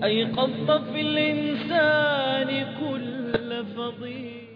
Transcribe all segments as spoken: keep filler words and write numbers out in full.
أيقظت في الإنسان كل فضيل.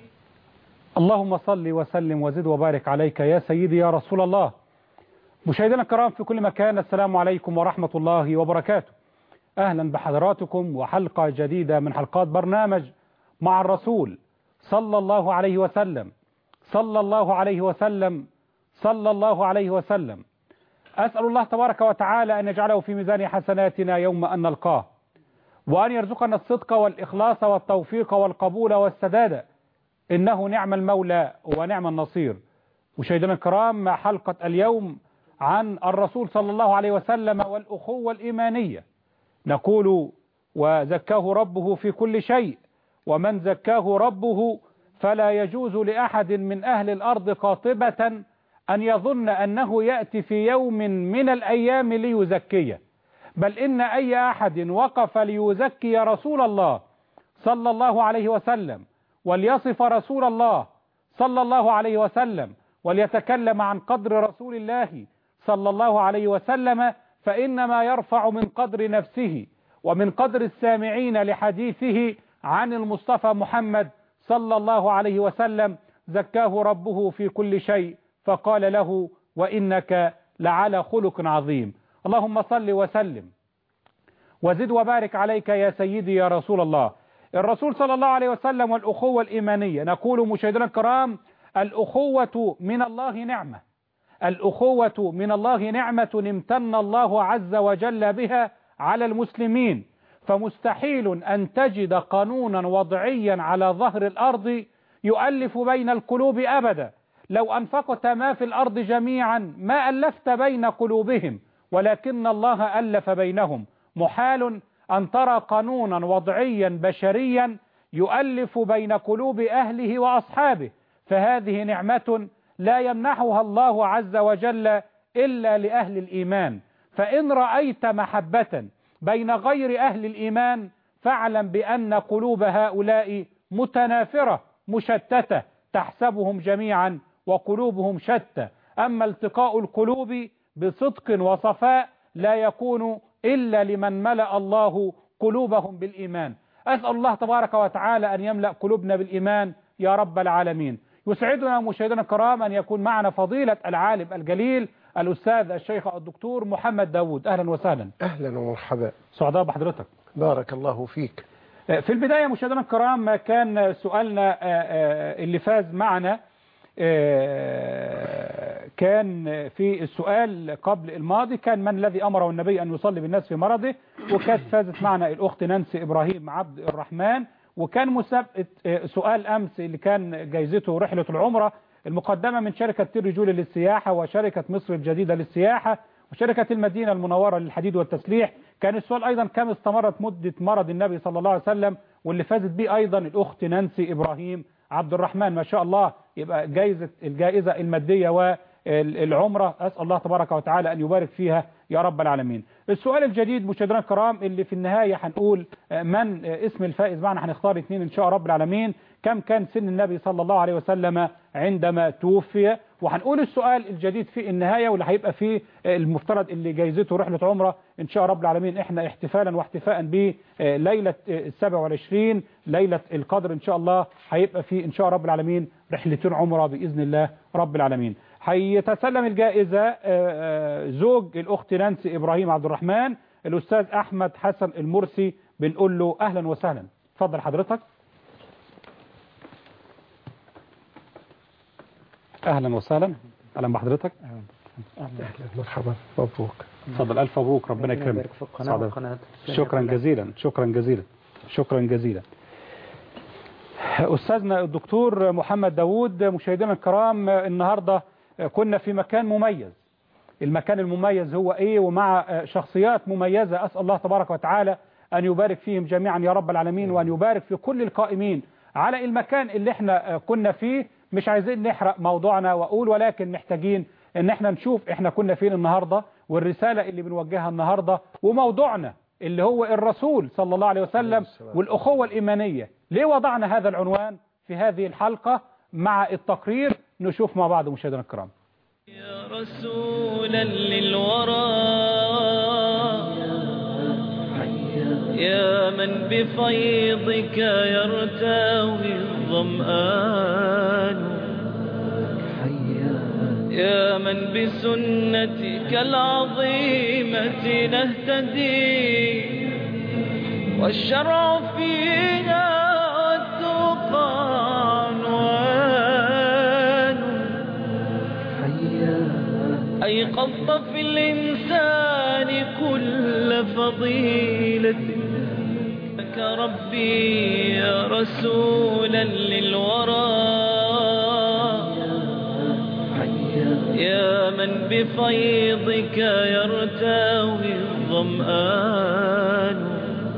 اللهم صل وسلم وزد وبارك عليك يا سيدي يا رسول الله. مشاهدينا الكرام في كل مكان، السلام عليكم ورحمة الله وبركاته. أهلا بحضراتكم وحلقة جديدة من حلقات برنامج مع الرسول صلى الله عليه وسلم صلى الله عليه وسلم صلى الله عليه وسلم. أسأل الله تبارك وتعالى أن يجعله في ميزان حسناتنا يوم أن نلقاه، وأن يرزقنا الصدق والإخلاص والتوفيق والقبول والسداد، إنه نعم المولى ونعم النصير. مشاهدينا الكرام، مع حلقة اليوم عن الرسول صلى الله عليه وسلم والأخوة الإيمانية. نقول وزكاه ربه في كل شيء، ومن زكاه ربه فلا يجوز لأحد من أهل الأرض قاطبة أن يظن أنه يأتي في يوم من الأيام ليزكيه، بل إن أي أحد وقف ليزكي رسول الله صلى الله عليه وسلم وليصف رسول الله صلى الله عليه وسلم وليتكلم عن قدر رسول الله صلى الله عليه وسلم، فإنما يرفع من قدر نفسه ومن قدر السامعين لحديثه عن المصطفى محمد صلى الله عليه وسلم. زكاه ربه في كل شيء فقال له: وإنك لعلى خلق عظيم. اللهم صل وسلم وزد وبارك عليك يا سيدي يا رسول الله. الرسول صلى الله عليه وسلم والأخوة الإيمانية. نقول مشاهدينا الكرام: الأخوة من الله نعمة، الأخوة من الله نعمة امتن الله عز وجل بها على المسلمين، فمستحيل أن تجد قانونا وضعيا على ظهر الأرض يؤلف بين القلوب أبدا. لو أنفقت ما في الأرض جميعا ما ألفت بين قلوبهم، ولكن الله ألف بينهم. محال أن ترى قانونا وضعيا بشريا يؤلف بين قلوب أهله وأصحابه، فهذه نعمة لا يمنحها الله عز وجل إلا لأهل الإيمان. فإن رأيت محبة بين غير أهل الإيمان فاعلم بأن قلوب هؤلاء متنافرة مشتتة، تحسبهم جميعا وقلوبهم شتى. أما التقاء القلوب بصدق وصفاء لا يكون إلا لمن ملأ الله قلوبهم بالإيمان. أسأل الله تبارك وتعالى أن يملأ قلوبنا بالإيمان يا رب العالمين. يسعدنا مشاهدينا الكرام أن يكون معنا فضيلة العالم الجليل الأستاذ الشيخ الدكتور محمد داوود. أهلا وسهلا. أهلا ومرحبا، سعداء بحضرتك. بارك الله فيك. في البداية مشاهدينا الكرام، كان سؤالنا اللي فاز معنا كان في السؤال قبل الماضي كان: من الذي أمره النبي أن يصلي بالناس في مرضه؟ وكانت فازت معنا الأخت نانسي إبراهيم عبد الرحمن. وكان مسابقة سؤال أمس اللي كان جايزته رحلة العمرة المقدمة من شركة تيرجول للسياحة وشركة مصر الجديدة للسياحة وشركة المدينة المنورة للحديد والتسليح. كان السؤال أيضا: كم استمرت مدة مرض النبي صلى الله عليه وسلم؟ واللي فازت به أيضا الأخت نانسي إبراهيم عبد الرحمن. ما شاء الله، يبقى جائزة الجائزة المادية والعمرة أسأل الله تبارك وتعالى أن يبارك فيها يا رب العالمين. السؤال الجديد مشاهدينا الكرام اللي في النهاية هنقول من اسم الفائز معنا، هنختار اثنين إن شاء رب العالمين. كم كان سن النبي صلى الله عليه وسلم عندما توفي؟ وهنقول السؤال الجديد في النهاية واللي هيبقى فيه المفترض اللي جايزته رحلة عمرة إن شاء رب العالمين. احنا احتفالا واحتفاء بليلة السابع والعشرين ليلة القدر إن شاء الله هيبقى فيه إن شاء رب العالمين رحلتين عمرة بإذن الله رب العالمين. هيتسلم الجائزة زوج الأخت نانسي إبراهيم عبد الرحمن الأستاذ أحمد حسن المرسي. بنقول له أهلا وسهلا. اتفضل حضرتك. أهلا وسهلا. أهلا بحضرتك. أهلا مرحبا، مبروك. اتفضل. ألف مبروك، ربنا يكرمك. شكرا جزيلا شكرا جزيلا شكرا جزيلا. أستاذنا الدكتور محمد داوود. مشاهدينا الكرام، النهاردة كنا في مكان مميز. المكان المميز هو إيه؟ ومع شخصيات مميزة أسأل الله تبارك وتعالى أن يبارك فيهم جميعا يا رب العالمين، وأن يبارك في كل القائمين على المكان اللي احنا كنا فيه. مش عايزين نحرق موضوعنا وأقول، ولكن محتاجين ان احنا نشوف احنا كنا فين النهاردة، والرسالة اللي بنوجهها النهاردة، وموضوعنا اللي هو الرسول صلى الله عليه وسلم والأخوة الإيمانية. ليه وضعنا هذا العنوان في هذه الحلقة مع التقرير؟ نشوف مع بعض مشاهدينا الكرام. يا رسولا للورى يا من بفيضك يرتوي الظمآن، يا من بسنتك العظيمة نهتدي، والشرع فينا والتقى عنوان. أيقظت في الإنسان كل فضيلة، لك ربي يا رسولا للورى، يا من بفيضك يرتوي الظمآن،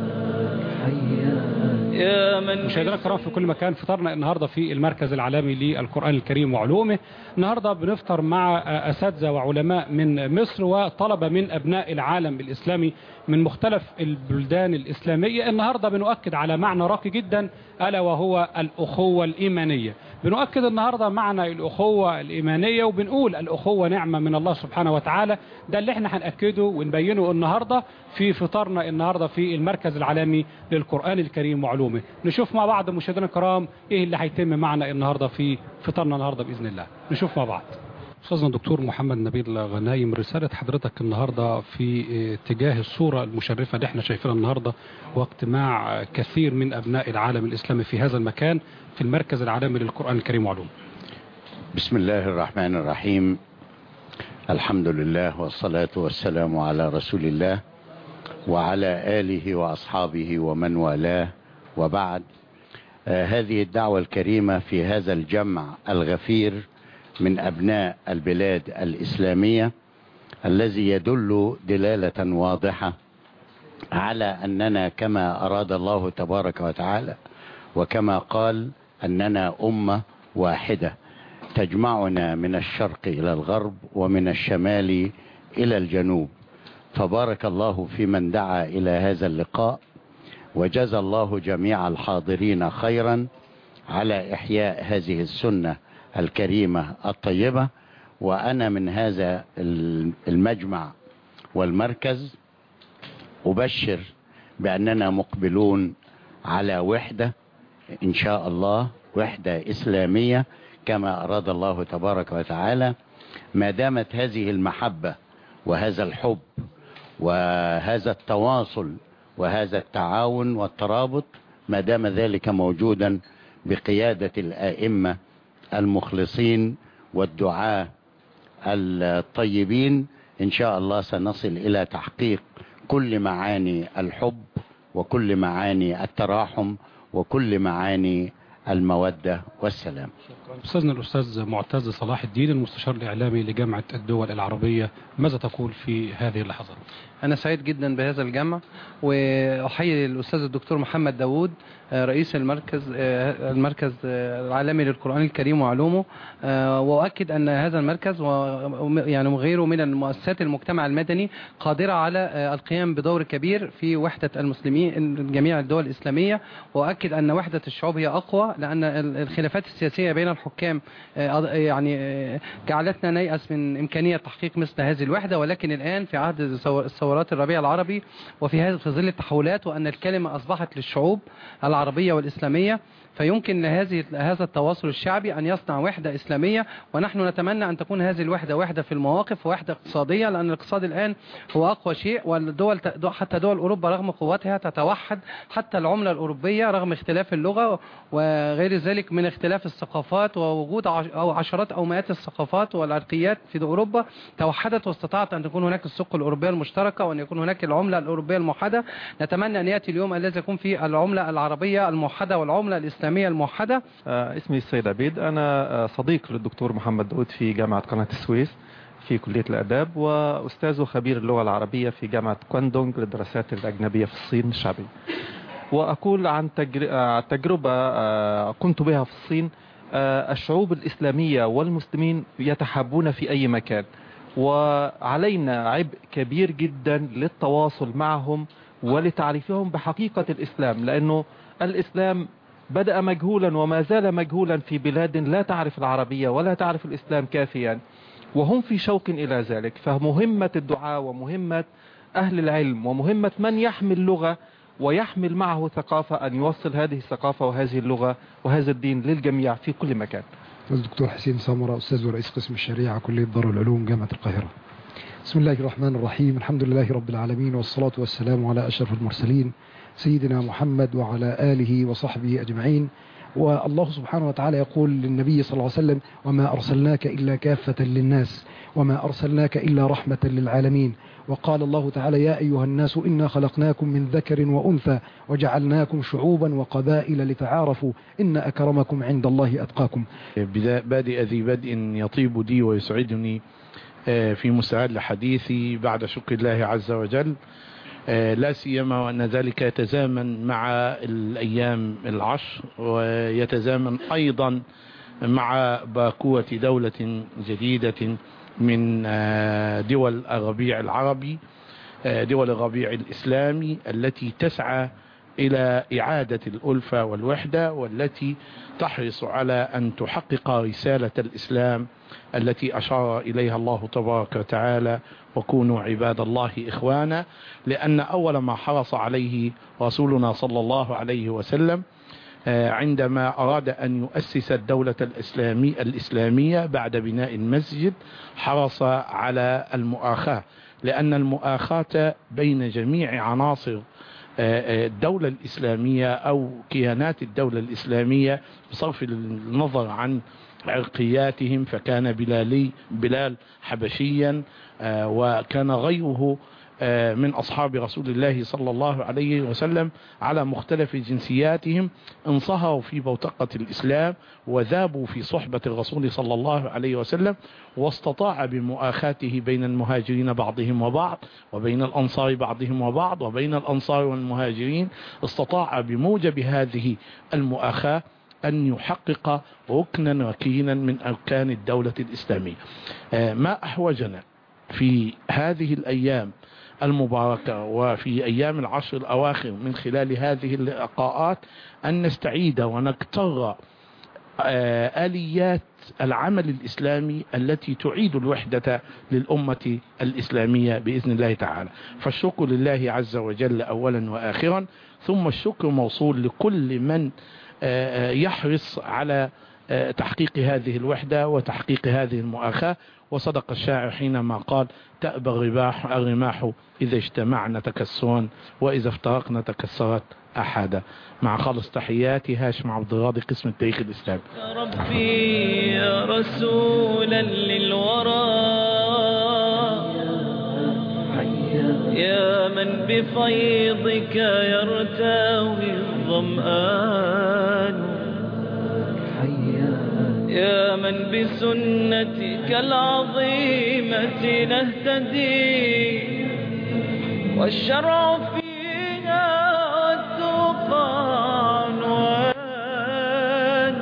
يا من مشاهدينا الكرام في كل مكان، فطرنا النهارده في المركز العالمي للقرآن الكريم وعلومه. النهارده بنفطر مع اساتذه وعلماء من مصر وطلبه من ابناء العالم الاسلامي من مختلف البلدان الاسلاميه. النهارده بنؤكد على معنى راقي جدا الا وهو الاخوه الايمانيه. بنؤكد النهارده معنى الاخوه الايمانيه وبنقول الاخوه نعمه من الله سبحانه وتعالى. ده اللي احنا هنأكده ونبينه النهارده في فطرنا النهارده في المركز العالمي للقرآن الكريم وعلومه. نشوف مع بعض مشاهدينا الكرام ايه اللي هيتم معنا النهارده في فطرنا النهارده باذن الله. نشوف مع بعض. استاذنا الدكتور محمد نبيل غنايم، رساله حضرتك النهارده في اتجاه الصوره المشرفه اللي احنا شايفينها النهارده واجتماع كثير من ابناء العالم الاسلامي في هذا المكان في المركز العالمي للقرآن الكريم وعلومه. بسم الله الرحمن الرحيم. الحمد لله والصلاة والسلام على رسول الله وعلى آله وأصحابه ومن والاه، وبعد. آه هذه الدعوة الكريمة في هذا الجمع الغفير من أبناء البلاد الإسلامية الذي يدل دلالة واضحة على أننا كما أراد الله تبارك وتعالى وكما قال أننا أمة واحدة تجمعنا من الشرق إلى الغرب ومن الشمال إلى الجنوب. فبارك الله في من دعا إلى هذا اللقاء، وجزى الله جميع الحاضرين خيرا على إحياء هذه السنة الكريمة الطيبة. وأنا من هذا المجمع والمركز أبشر بأننا مقبلون على وحدة إن شاء الله، وحدة إسلامية كما أراد الله تبارك وتعالى. ما دامت هذه المحبة وهذا الحب وهذا التواصل وهذا التعاون والترابط، ما دام ذلك موجودا بقيادة الآئمة المخلصين والدعاة الطيبين، إن شاء الله سنصل إلى تحقيق كل معاني الحب وكل معاني التراحم وكل معاني المودة والسلام. أستاذنا الأستاذ معتز صلاح الدين، المستشار الإعلامي لجامعة الدول العربية، ماذا تقول في هذه اللحظات؟ أنا سعيد جدا بهذا الجمع، وأحيي الأستاذ الدكتور محمد داوود رئيس المركز المركز العالمي للقرآن الكريم وعلومه، وأؤكد أن هذا المركز يعني وغيره من المؤسسات المجتمع المدني قادرة على القيام بدور كبير في وحدة المسلمين جميع الدول الإسلامية. وأؤكد أن وحدة الشعوب هي أقوى، لأن الخلافات السياسية بين الحكام يعني جعلتنا نيأس من إمكانية تحقيق مثل هذه الوحدة، ولكن الآن في عهد الثورات الربيع العربي وفي هذا في ظل التحولات، وأن الكلمة أصبحت للشعوب العربية والإسلامية، فيمكن لهذه هذا التواصل الشعبي أن يصنع وحدة إسلامية. ونحن نتمنى أن تكون هذه الوحدة وحدة في المواقف ووحدة اقتصادية، لأن الاقتصاد الآن هو أقوى شيء، والدول حتى دول أوروبا رغم قوتها تتوحد، حتى العملة الأوروبية رغم اختلاف اللغة وغير ذلك من اختلاف الثقافات ووجود أو عشرات أو مئات الثقافات والعرقيات في أوروبا توحدت واستطاعت أن تكون هناك السوق الأوروبية المشتركة وأن يكون هناك العملة الأوروبية الموحدة. نتمنى أن يأتي اليوم الذي يكون فيه العملة العربية الموحدة والعملة الإسلامية الموحدة. آه اسمي السيد عبيد، أنا آه صديق للدكتور محمد داوود في جامعة قناة السويس في كلية الآداب، وأستاذ وخبير اللغة العربية في جامعة كواندونغ للدراسات الأجنبية في الصين الشعبية. وأقول عن تجربة قمت بها في الصين. الشعوب الإسلامية والمسلمين يتحابون في أي مكان، وعلينا عبء كبير جدا للتواصل معهم ولتعريفهم بحقيقة الإسلام، لأنه الإسلام بدأ مجهولا وما زال مجهولا في بلاد لا تعرف العربية ولا تعرف الإسلام كافيا، وهم في شوق إلى ذلك. فمهمة الدعاء ومهمة أهل العلم ومهمة من يحمل لغة ويحمل معه ثقافة أن يوصل هذه الثقافة وهذه اللغة وهذا الدين للجميع في كل مكان. الدكتور حسين سمرة، أستاذ ورئيس قسم الشريعة كلية دار العلوم جامعة القاهرة. بسم الله الرحمن الرحيم، الحمد لله رب العالمين، والصلاة والسلام على أشرف المرسلين سيدنا محمد وعلى آله وصحبه أجمعين. والله سبحانه وتعالى يقول للنبي صلى الله عليه وسلم: وما أرسلناك إلا كافة للناس وما أرسلناك إلا رحمة للعالمين. وقال الله تعالى: يا أيها الناس إنا خلقناكم من ذكر وأنثى وجعلناكم شعوبا وقبائل لتعارفوا إن أكرمكم عند الله أتقاكم. بادئ ذي بدء يطيب لي ويسعدني في مستهل حديثي بعد شكر الله عز وجل، لا سيما وأن ذلك يتزامن مع الأيام العشر ويتزامن أيضا مع باكوة دولة جديدة من دول الربيع العربي، دول الربيع الإسلامي التي تسعى إلى إعادة الألفة والوحدة، والتي تحرص على أن تحقق رسالة الإسلام التي أشار إليها الله تبارك وتعالى: وكونوا عباد الله إخوانا. لأن أول ما حرص عليه رسولنا صلى الله عليه وسلم عندما أراد أن يؤسس الدولة الإسلامي الإسلامية بعد بناء المسجد حرص على المؤاخاة، لأن المؤاخاة بين جميع عناصر الدولة الإسلامية أو كيانات الدولة الإسلامية بصرف النظر عن عرقياتهم، فكان بلالي بلال حبشيا وكان غيره من أصحاب رسول الله صلى الله عليه وسلم على مختلف جنسياتهم انصهروا في بوتقة الإسلام وذابوا في صحبة الرسول صلى الله عليه وسلم، واستطاع بمؤاخاته بين المهاجرين بعضهم وبعض وبين الأنصار بعضهم وبعض وبين الأنصار والمهاجرين، استطاع بموجب هذه المؤاخاة أن يحقق ركنا ركينا من أركان الدولة الإسلامية. ما أحوجنا في هذه الأيام المباركة وفي أيام العشر الأواخر من خلال هذه اللقاءات أن نستعيد ونكتر آليات العمل الإسلامي التي تعيد الوحدة للأمة الإسلامية بإذن الله تعالى. فالشكر لله عز وجل أولا وآخرا، ثم الشكر موصول لكل من يحرص على تحقيق هذه الوحدة وتحقيق هذه المؤاخاة. وصدق الشاعر حينما قال: تأبى الرماح الرماح إذا اجتمعنا تكسرا وإذا افترقنا تكسرت أحدا. مع خالص تحياتي هاشم عبد الراضي، قسم التاريخ الإسلامي. يا ربي يا رسولا للورى، يا من بفيضك يرتوي الظمآن، يا من بسنتك العظيمة نهتدي، والشرع فينا والتقى عنوان،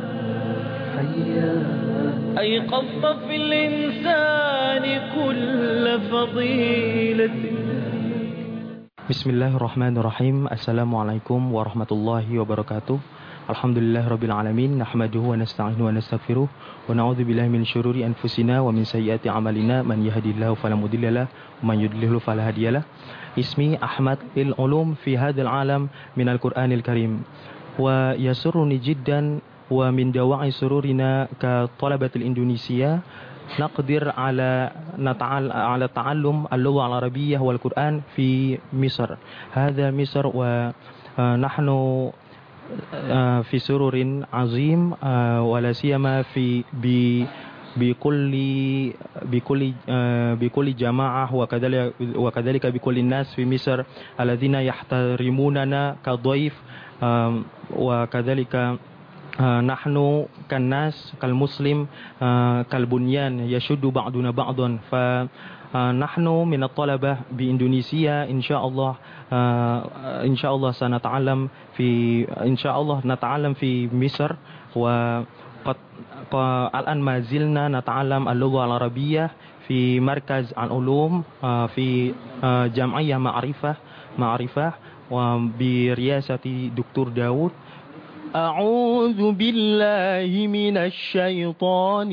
أيقظت في الإنسان كل فضيلة. بسم الله الرحمن الرحيم. Assalamualaikum warahmatullahi wabarakatuh. Alhamdulillah rabbil alamin, nahmaduhu wa nasta'inu wa nastaghfiruh wa na'udzu billahi min syururi anfusina wa min sayyiati a'malina, man yahdihillahu fala mudhillalah wa man yudlilhu fala hadiyalah. Ismi Ahmad fil ulum fi hadzal alam min al-Qur'anil Karim, wa yasurruni jiddan wa min dawa'i sururina ka talabatil Indonesia naqdir ala nata'al ala ta'allum al-lugha al-arabiyyah wal Qur'an fi Misr. Hadha Misr wa nahnu في سرور عظيم ولا سيما في بكل بكل بكل جماعة وكذلك وكذلك بكل الناس في مصر الذين يحترموننا كضيف، وكذلك نحن كالناس كالمسلم كالبنيان يشد بعضنا بعضا. فنحن من الطلبة بإندونيسيا إن شاء الله إن شاء الله سنتعلم في إن شاء الله نتعلم في مصر، وقد الآن ما زلنا نتعلم اللغة العربية في مركز العلوم في جمعية معرفة معرفة وبرئاسة دكتور داود. أعوذ بالله من الشيطان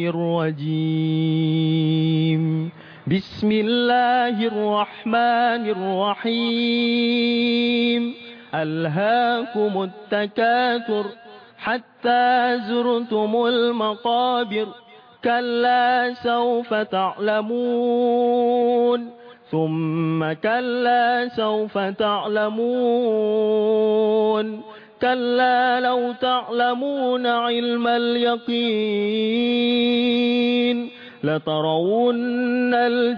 الرجيم. بسم الله الرحمن الرحيم. ألهاكم التكاثر حتى زرتم المقابر كلا سوف تعلمون ثم كلا سوف تعلمون كلا لو تعلمون علم اليقين لترون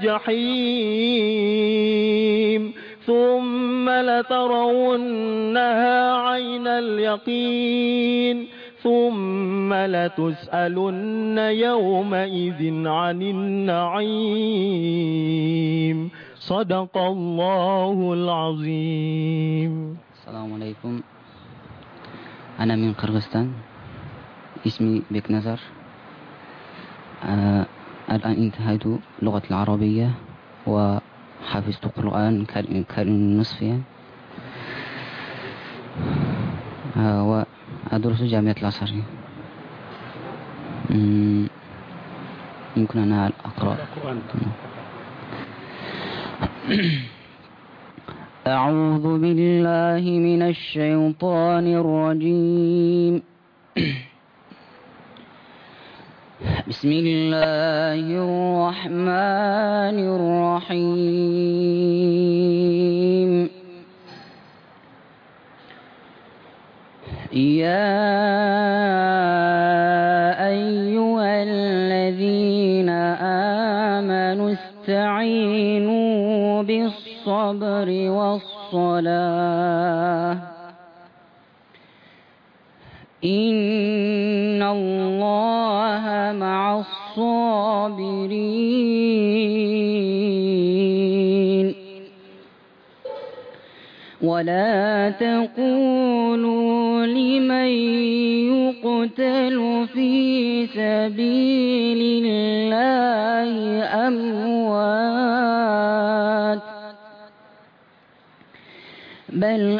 الجحيم ثم لترونها عين اليقين ثم لتسألن يومئذ عن النعيم. صدق الله العظيم. السلام عليكم. أنا من قرغستان، اسمي بك نزر. آه الآن انتهيت اللغة العربية وحفظت القرآن كريم نصفيا، آه وأدرس جامعة الأزهر. يمكن أن أقرأ. أعوذ بالله من الشيطان الرجيم. بسم الله الرحمن الرحيم. يا أيها الذين آمنوا استعينوا بالصبر والصلاة إن الله مع الصابرين. ولا تقولوا لمن يقتل في سبيل الله أموات بل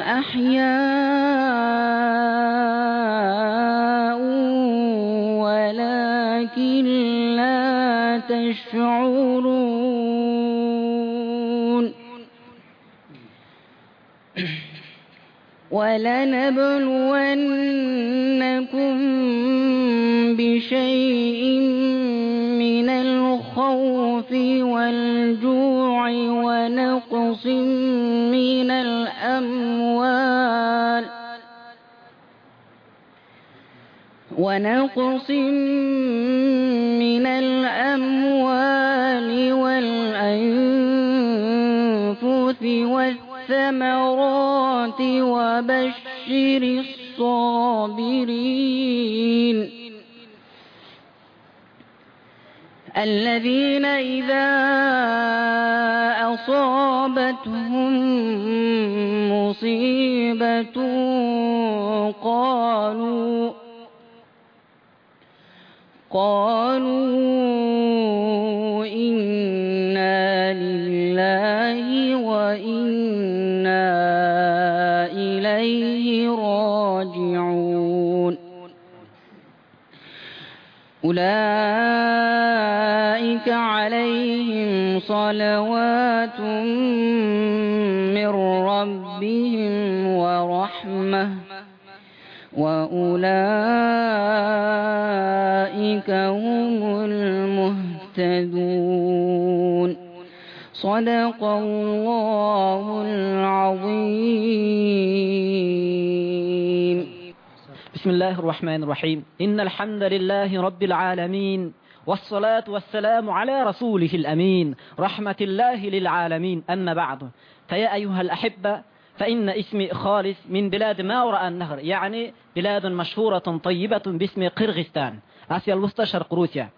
أحياء ولكن لا تشعرون. ولنبلونكم بشيء من الخوف والجوع ونقص من الأموال ونقص من الأموال والأنفس والثمرات وبشر الصابرين الذين إذا أصابتهم مصيبة قالوا قالوا إنا لله وإنا إليه راجعون. أولئك عليهم صلوات من ربهم ورحمة وأولئك هم المهتدون. صدق الله العظيم. بسم الله الرحمن الرحيم. إن الحمد لله رب العالمين والصلاة والسلام على رسوله الأمين رحمة الله للعالمين. أما بعد، فيا أيها الأحبة، فإن اسمي خالص من بلاد ما وراء النهر، يعني بلاد مشهورة طيبة باسم قرغستان، آسيا الوسطى شرق روسيا.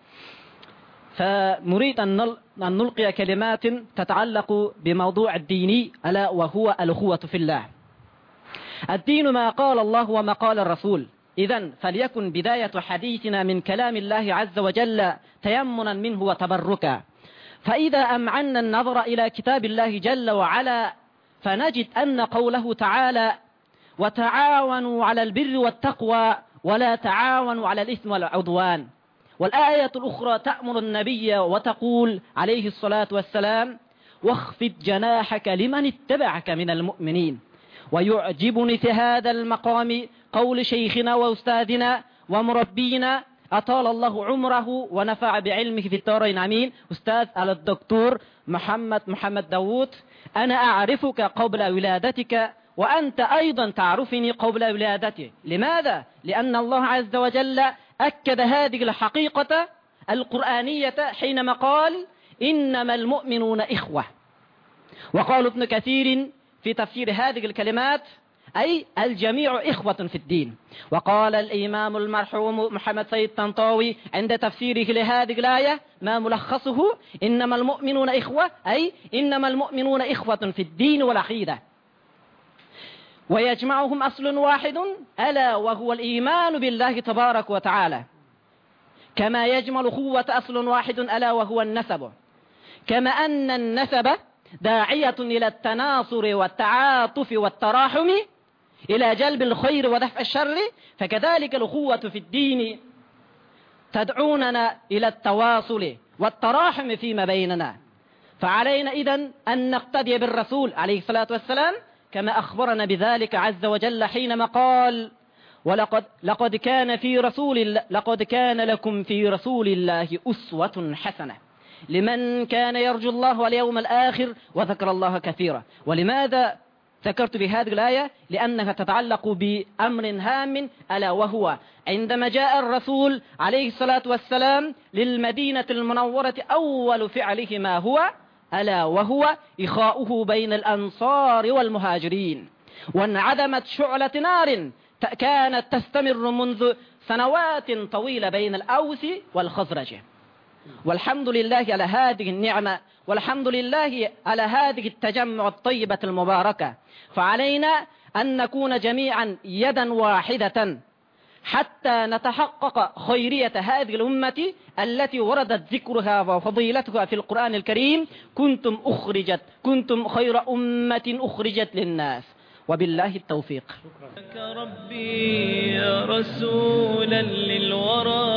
فنريد أن نلقي كلمات تتعلق بموضوع الديني، ألا وهو الأخوة في الله. الدين ما قال الله وما قال الرسول. إذن فليكن بداية حديثنا من كلام الله عز وجل تيمنا منه وتبركا. فإذا أمعنا النظر إلى كتاب الله جل وعلا فنجد أن قوله تعالى: وتعاونوا على البر والتقوى ولا تعاونوا على الإثم والعدوان. والآية الأخرى تأمر النبي وتقول عليه الصلاة والسلام: واخفض جناحك لمن اتبعك من المؤمنين. ويعجبني في هذا المقام قول شيخنا وأستاذنا ومربينا أطال الله عمره ونفع بعلمه في الدارين آمين، أستاذ الدكتور محمد محمد داوود: أنا أعرفك قبل ولادتك وأنت أيضا تعرفني قبل ولادتي. لماذا؟ لأن الله عز وجل أكد هذه الحقيقة القرآنية حينما قال: إنما المؤمنون إخوة. وقال ابن كثير في تفسير هذه الكلمات: أي الجميع إخوة في الدين. وقال الإمام المرحوم محمد سيد طنطاوي عند تفسيره لهذه الآية ما ملخصه: إنما المؤمنون إخوة، أي إنما المؤمنون إخوة في الدين والعقيدة، ويجمعهم أصل واحد ألا وهو الإيمان بالله تبارك وتعالى، كما يجمع الأخوة أصل واحد ألا وهو النسب، كما أن النسب داعية إلى التناصر والتعاطف والتراحم إلى جلب الخير ودفع الشر، فكذلك الأخوة في الدين تدعوننا إلى التواصل والتراحم فيما بيننا. فعلينا إذن أن نقتدي بالرسول عليه الصلاة والسلام كما أخبرنا بذلك عز وجل حينما قال: ولقد لقد كان في رسول الله لقد كان لكم في رسول الله أسوة حسنة لمن كان يرجو الله واليوم الآخر وذكر الله كثيرا. ولماذا ذكرت بهذه الآية؟ لأنها تتعلق بأمر هام، ألا وهو عندما جاء الرسول عليه الصلاة والسلام للمدينة المنورة أول فعله ما هو؟ ألا وهو إخاؤه بين الأنصار والمهاجرين، وانعدمت شعلة نار كانت تستمر منذ سنوات طويلة بين الأوس والخزرج. والحمد لله على هذه النعمة، والحمد لله على هذه التجمع الطيبة المباركة. فعلينا أن نكون جميعا يدا واحدة حتى نتحقق خيرية هذه الأمة التي وردت ذكرها وفضيلتها في القرآن الكريم: كنتم أخرجت كنتم خير أمة أخرجت للناس. وبالله التوفيق. شكرا ربي يا رسولا للورى،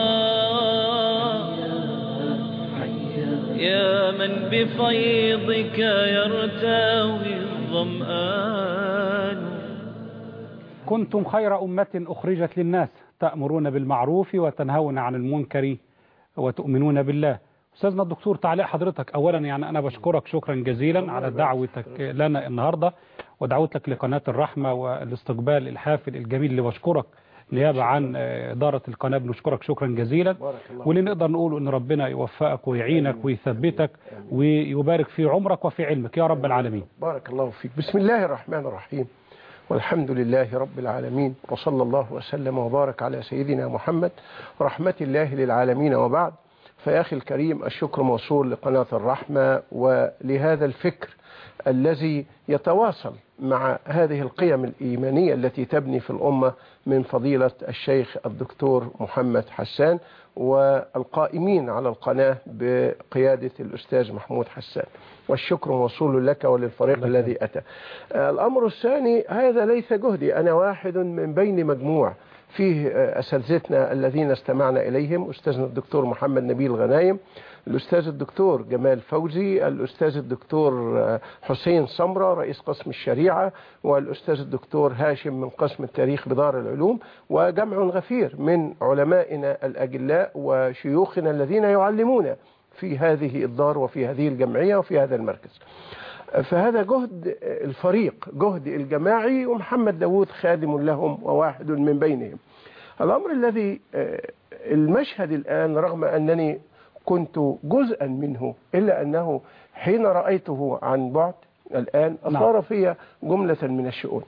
يا من بفيضك يرتوي الظمآن. كنتم خير أمة أخرجت للناس تأمرون بالمعروف وتنهون عن المنكر وتؤمنون بالله. أستاذنا الدكتور، تعليق حضرتك. أولا يعني أنا بشكرك شكرا جزيلا على دعوتك لنا النهاردة ودعوتك لقناة الرحمة والاستقبال الحافل الجميل اللي بشكرك نيابة عن إدارة القناة. بنشكرك شكرا جزيلا، واللي نقدر نقوله أن ربنا يوفقك ويعينك ويثبتك ويبارك في عمرك وفي علمك يا رب العالمين. بارك الله فيك. بسم الله الرحمن الرحيم، والحمد لله رب العالمين، وصلى الله وسلم وبارك على سيدنا محمد رحمة الله للعالمين، وبعد. فيا أخي الكريم، الشكر موصول لقناة الرحمة ولهذا الفكر الذي يتواصل مع هذه القيم الإيمانية التي تبني في الأمة من فضيلة الشيخ الدكتور محمد حسان والقائمين على القناة بقيادة الأستاذ محمود حسان، والشكر موصول لك وللفريق الذي أتى. الأمر الثاني، هذا ليس جهدي، أنا واحد من بين مجموع فيه أساتذتنا الذين استمعنا إليهم: أستاذنا الدكتور محمد نبيل غنايم، الأستاذ الدكتور جمال فوزي، الأستاذ الدكتور حسين سمرة رئيس قسم الشريعة، والأستاذ الدكتور هاشم من قسم التاريخ بدار العلوم، وجمع غفير من علمائنا الأجلاء وشيوخنا الذين يعلمون في هذه الدار وفي هذه الجمعية وفي هذا المركز. فهذا جهد الفريق، جهد الجماعي، ومحمد داوود خادم لهم وواحد من بينهم. الأمر الذي المشهد الآن رغم أنني كنت جزءا منه إلا أنه حين رأيته عن بعد الآن أثار في جملة من الشؤون.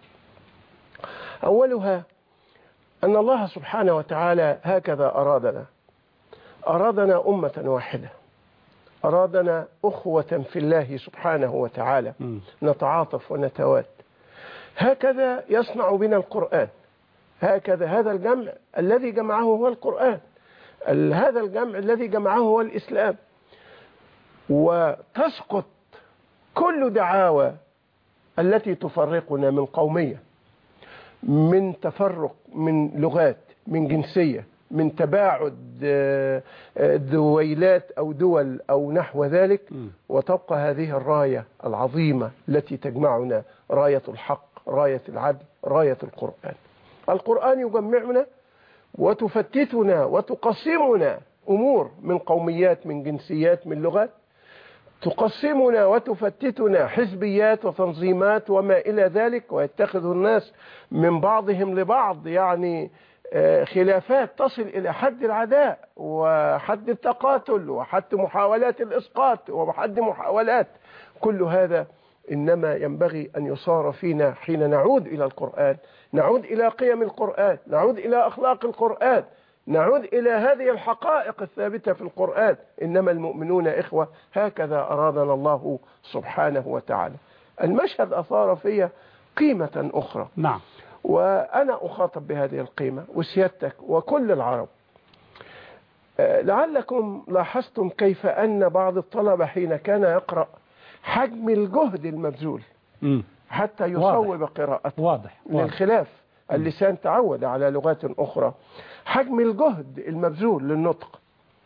أولها أن الله سبحانه وتعالى هكذا أرادنا، أرادنا أمة واحدة، أرادنا أخوة في الله سبحانه وتعالى، نتعاطف ونتواد. هكذا يصنع بنا القرآن، هكذا هذا الجمع الذي جمعه هو القرآن، هذا الجمع الذي جمعه هو الإسلام. وتسقط كل دعاوى التي تفرقنا من قومية، من تفرق، من لغات، من جنسية، من تباعد دويلات أو دول أو نحو ذلك، وتبقى هذه الراية العظيمة التي تجمعنا، راية الحق راية العدل، راية القرآن. القرآن يجمعنا وتفتتنا وتقسمنا أمور من قوميات، من جنسيات، من لغات، تقسمنا وتفتتنا حزبيات وتنظيمات وما إلى ذلك، ويتخذ الناس من بعضهم لبعض يعني خلافات تصل إلى حد العداء وحد التقاتل وحد محاولات الإسقاط وحد محاولات. كل هذا إنما ينبغي أن يصار فينا حين نعود إلى القرآن، نعود إلى قيم القرآن، نعود إلى أخلاق القرآن، نعود إلى هذه الحقائق الثابتة في القرآن. إنما المؤمنون إخوة، هكذا أرادنا الله سبحانه وتعالى. المشهد أثار في قيمة أخرى. نعم. وأنا أخاطب بهذه القيمة وسيادتك وكل العرب. لعلكم لاحظتم كيف أن بعض الطلبة حين كان يقرأ حجم الجهد المبذول حتى يصوب قراءته، واضح. للخلاف. اللسان تعود على لغات أخرى. حجم الجهد المبذول للنطق،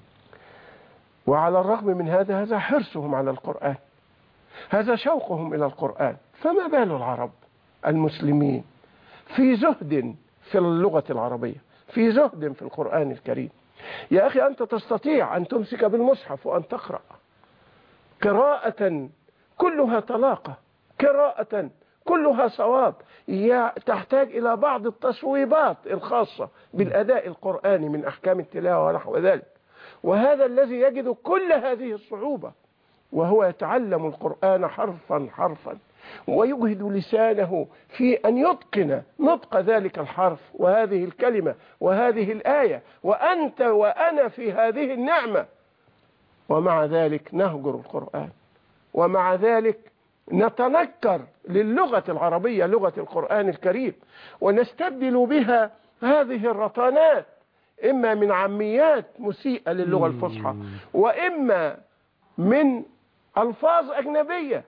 وعلى الرغم من هذا هذا حرصهم على القرآن، هذا شوقهم إلى القرآن. فما بال العرب المسلمين في زهد في اللغة العربية، في زهد في القرآن الكريم. يا أخي أنت تستطيع أن تمسك بالمصحف وأن تقرأ قراءة كلها طلاقة، قراءة كلها صواب، تحتاج إلى بعض التصويبات الخاصة بالأداء القرآني من أحكام التلاوة ونحو ذلك. وهذا الذي يجد كل هذه الصعوبة وهو يتعلم القرآن حرفا حرفا، ويجهد لسانه في أن يتقن نطق ذلك الحرف وهذه الكلمة وهذه الآية، وأنت وأنا في هذه النعمة. ومع ذلك نهجر القرآن، ومع ذلك نتنكر للغة العربية، لغة القرآن الكريم، ونستبدل بها هذه الرطانات، إما من عاميات مسيئة للغة الفصحى، وإما من ألفاظ أجنبية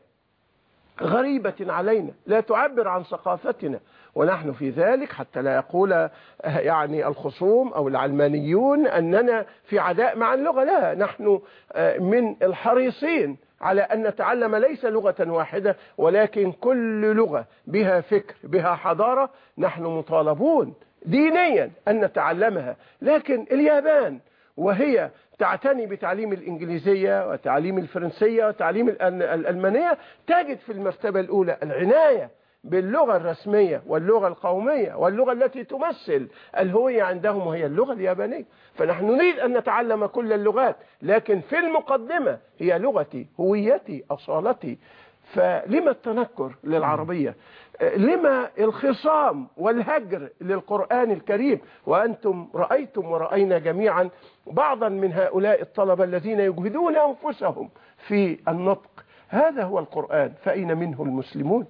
غريبة علينا لا تعبر عن ثقافتنا. ونحن في ذلك حتى لا يقول يعني الخصوم أو العلمانيون أننا في عداء مع اللغة، لا، نحن من الحريصين على أن نتعلم ليس لغة واحدة ولكن كل لغة بها فكر بها حضارة، نحن مطالبون دينيا أن نتعلمها. لكن اليابان وهي تعتني بتعليم الإنجليزية وتعليم الفرنسية وتعليم الألمانية تجد في المرتبة الأولى العناية باللغة الرسمية واللغة القومية واللغة التي تمثل الهوية عندهم، وهي اللغة اليابانية. فنحن نريد أن نتعلم كل اللغات، لكن في المقدمة هي لغتي، هويتي، أصالتي. فلما التنكر للعربية؟ لما الخصام والهجر للقرآن الكريم؟ وأنتم رأيتم ورأينا جميعا بعضا من هؤلاء الطلبة الذين يجهدون أنفسهم في النطق. هذا هو القرآن، فأين منه المسلمون؟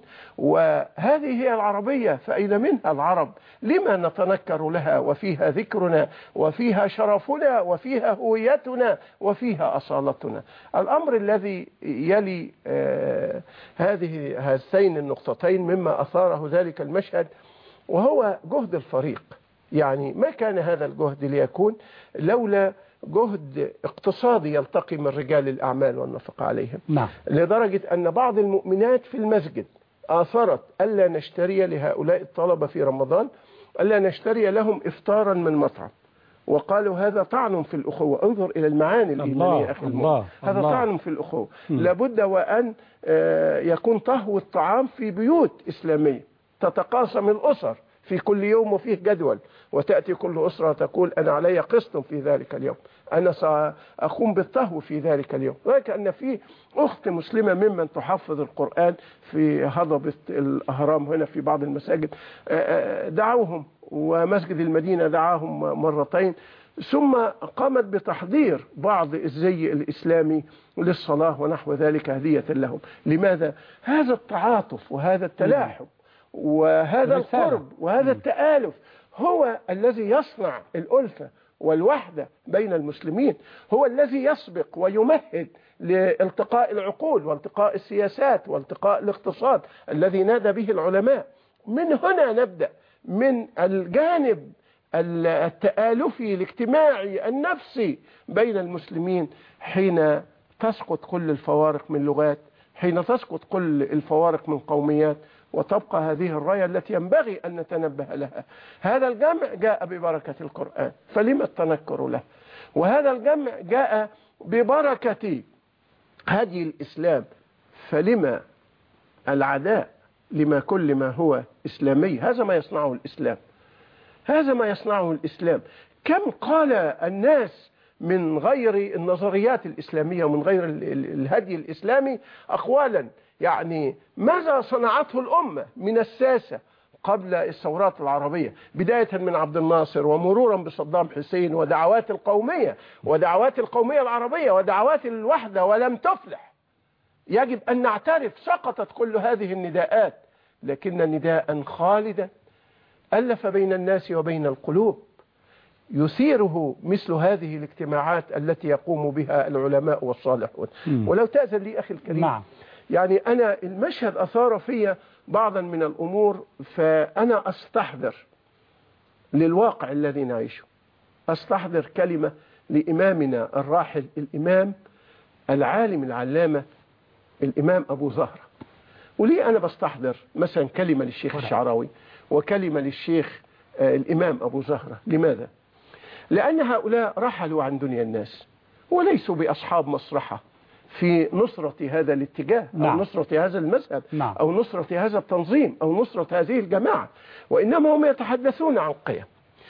وهذه هي العربية، فأين منها العرب؟ لما نتنكر لها وفيها ذكرنا وفيها شرفنا وفيها هويتنا وفيها أصالتنا؟ الأمر الذي يلي آه هذه هاتين النقطتين مما أثاره ذلك المشهد وهو جهد الفريق. يعني ما كان هذا الجهد ليكون لولا جهد اقتصادي يلتقي من رجال الأعمال والنفقة عليهم. نعم. لدرجة أن بعض المؤمنات في المسجد آثرت ألا نشتري لهؤلاء الطلبة في رمضان، ألا نشتري لهم إفطارا من مطعم، وقالوا هذا طعن في الأخوة. انظر إلى المعاني الإيمانية أخي المؤمن، هذا طعن في الأخوة. لابد وأن يكون طهو الطعام في بيوت إسلامية تتقاسم الأسر في كل يوم وفيه جدول، وتأتي كل أسرة تقول أنا علي قسط في ذلك اليوم، أنا سأقوم بالطهو في ذلك اليوم. وكأن في أخت مسلمة ممن تحفظ القرآن في هضبة الأهرام هنا في بعض المساجد دعوهم، ومسجد المدينة دعاهم مرتين، ثم قامت بتحضير بعض الزي الإسلامي للصلاة ونحو ذلك هدية لهم. لماذا؟ هذا التعاطف وهذا التلاحم وهذا القرب وهذا التآلف هو الذي يصنع الألفة والوحدة بين المسلمين، هو الذي يسبق ويمهد لالتقاء العقول والتقاء السياسات والتقاء الاقتصاد الذي نادى به العلماء. من هنا نبدأ، من الجانب التآلفي الاجتماعي النفسي بين المسلمين، حين تسقط كل الفوارق من لغات، حين تسقط كل الفوارق من قوميات، وتبقى هذه الراية التي ينبغي أن نتنبه لها. هذا الجمع جاء ببركة القرآن، فلما التنكر له؟ وهذا الجمع جاء ببركة هدي الإسلام، فلما العداء لما كل ما هو إسلامي؟ هذا ما يصنعه الإسلام، هذا ما يصنعه الإسلام. كم قال الناس من غير النظريات الإسلامية ومن غير الهدي الإسلامي أقوالا، يعني ماذا صنعته الأمة من الساسة قبل الثورات العربية، بداية من عبد الناصر ومرورا بصدام حسين ودعوات القومية ودعوات القومية العربية ودعوات الوحدة ولم تفلح. يجب أن نعترف سقطت كل هذه النداءات، لكن نداء خالدا ألف بين الناس وبين القلوب يثيره مثل هذه الاجتماعات التي يقوم بها العلماء والصالحون. م. ولو تأذن لي أخي الكريم، نعم. يعني أنا المشهد أثار في بعضا من الأمور، فأنا أستحضر للواقع الذي نعيشه، أستحضر كلمة لإمامنا الراحل الإمام العالم العلامة الإمام أبو زهرة. وليه أنا بستحضر مثلا كلمة للشيخ الشعراوي وكلمة للشيخ الإمام أبو زهرة؟ لماذا؟ لأن هؤلاء رحلوا عن دنيا الناس وليسوا بأصحاب مصلحة في نصرة هذا الاتجاه، أو نعم. نصرة هذا المذهب، نعم. أو نصرة هذا التنظيم، أو نصرة هذه الجماعة، وإنما هم يتحدثون عن قيم،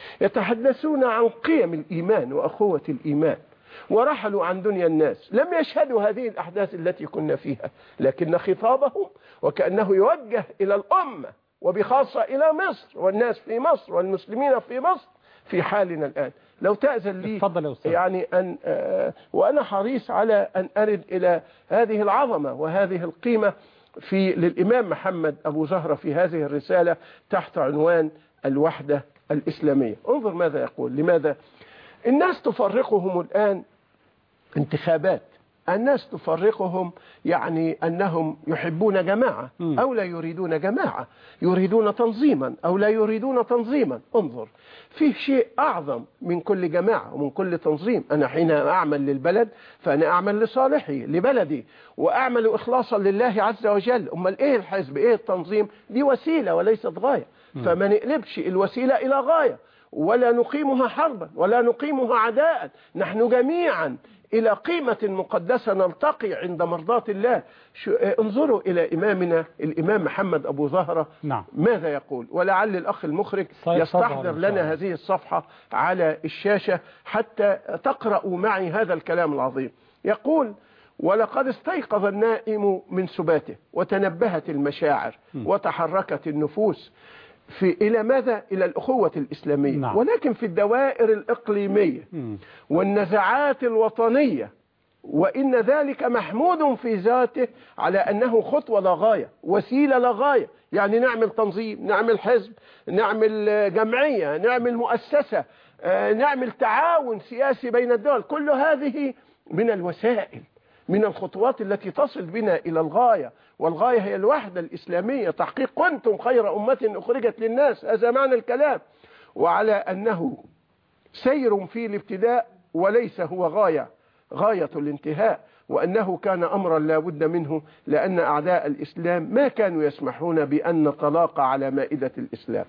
يتحدثون عن قيم الإيمان وأخوة الإيمان، ورحلوا عن دنيا الناس. لم يشهدوا هذه الأحداث التي كنا فيها، لكن خطابهم وكأنه يوجه إلى الأمة وبخاصة إلى مصر والناس في مصر والمسلمين في مصر في حالنا الآن. لو تأذن لي يعني أن آه وأنا حريص على أن أرد إلى هذه العظمة وهذه القيمة في للإمام محمد أبو زهرة في هذه الرسالة تحت عنوان الوحدة الإسلامية. انظر ماذا يقول. لماذا الناس تفرقهم الآن انتخابات؟ الناس تفرقهم يعني أنهم يحبون جماعة أو لا يريدون جماعة، يريدون تنظيما أو لا يريدون تنظيما. انظر، فيه شيء أعظم من كل جماعة ومن كل تنظيم. أنا حين أعمل للبلد فأنا أعمل لصالحي لبلدي وأعمل إخلاصا لله عز وجل. أمال إيه الحزب؟ إيه التنظيم؟ دي وسيلة وليست غاية، فما نقلبش الوسيلة إلى غاية ولا نقيمها حربا ولا نقيمها عداء. نحن جميعا إلى قيمة مقدسة نلتقي عند مرضاة الله. انظروا إلى إمامنا الإمام محمد أبو زهرة، نعم. ماذا يقول؟ ولعل الأخ المخرج يستحضر لنا هذه الصفحة على الشاشة حتى تقرأوا معي هذا الكلام العظيم. يقول: ولقد استيقظ النائم من سباته وتنبهت المشاعر م. وتحركت النفوس في إلى ماذا؟ إلى الأخوة الإسلامية، نعم. ولكن في الدوائر الإقليمية م. والنزعات الوطنية، وإن ذلك محمود في ذاته على أنه خطوة لا غاية، وسيلة لا غاية. يعني نعمل تنظيم، نعمل حزب، نعمل جمعية، نعمل مؤسسة، نعمل تعاون سياسي بين الدول، كل هذه من الوسائل، من الخطوات التي تصل بنا إلى الغاية، والغاية هي الوحدة الإسلامية، تحقيق كنتم خير أمة أخرجت للناس، هذا معنى الكلام. وعلى أنه سير في الابتداء وليس هو غاية غاية الانتهاء، وأنه كان أمرا لا بد منه، لأن أعداء الإسلام ما كانوا يسمحون بأن نتلاقى على مائدة الإسلام.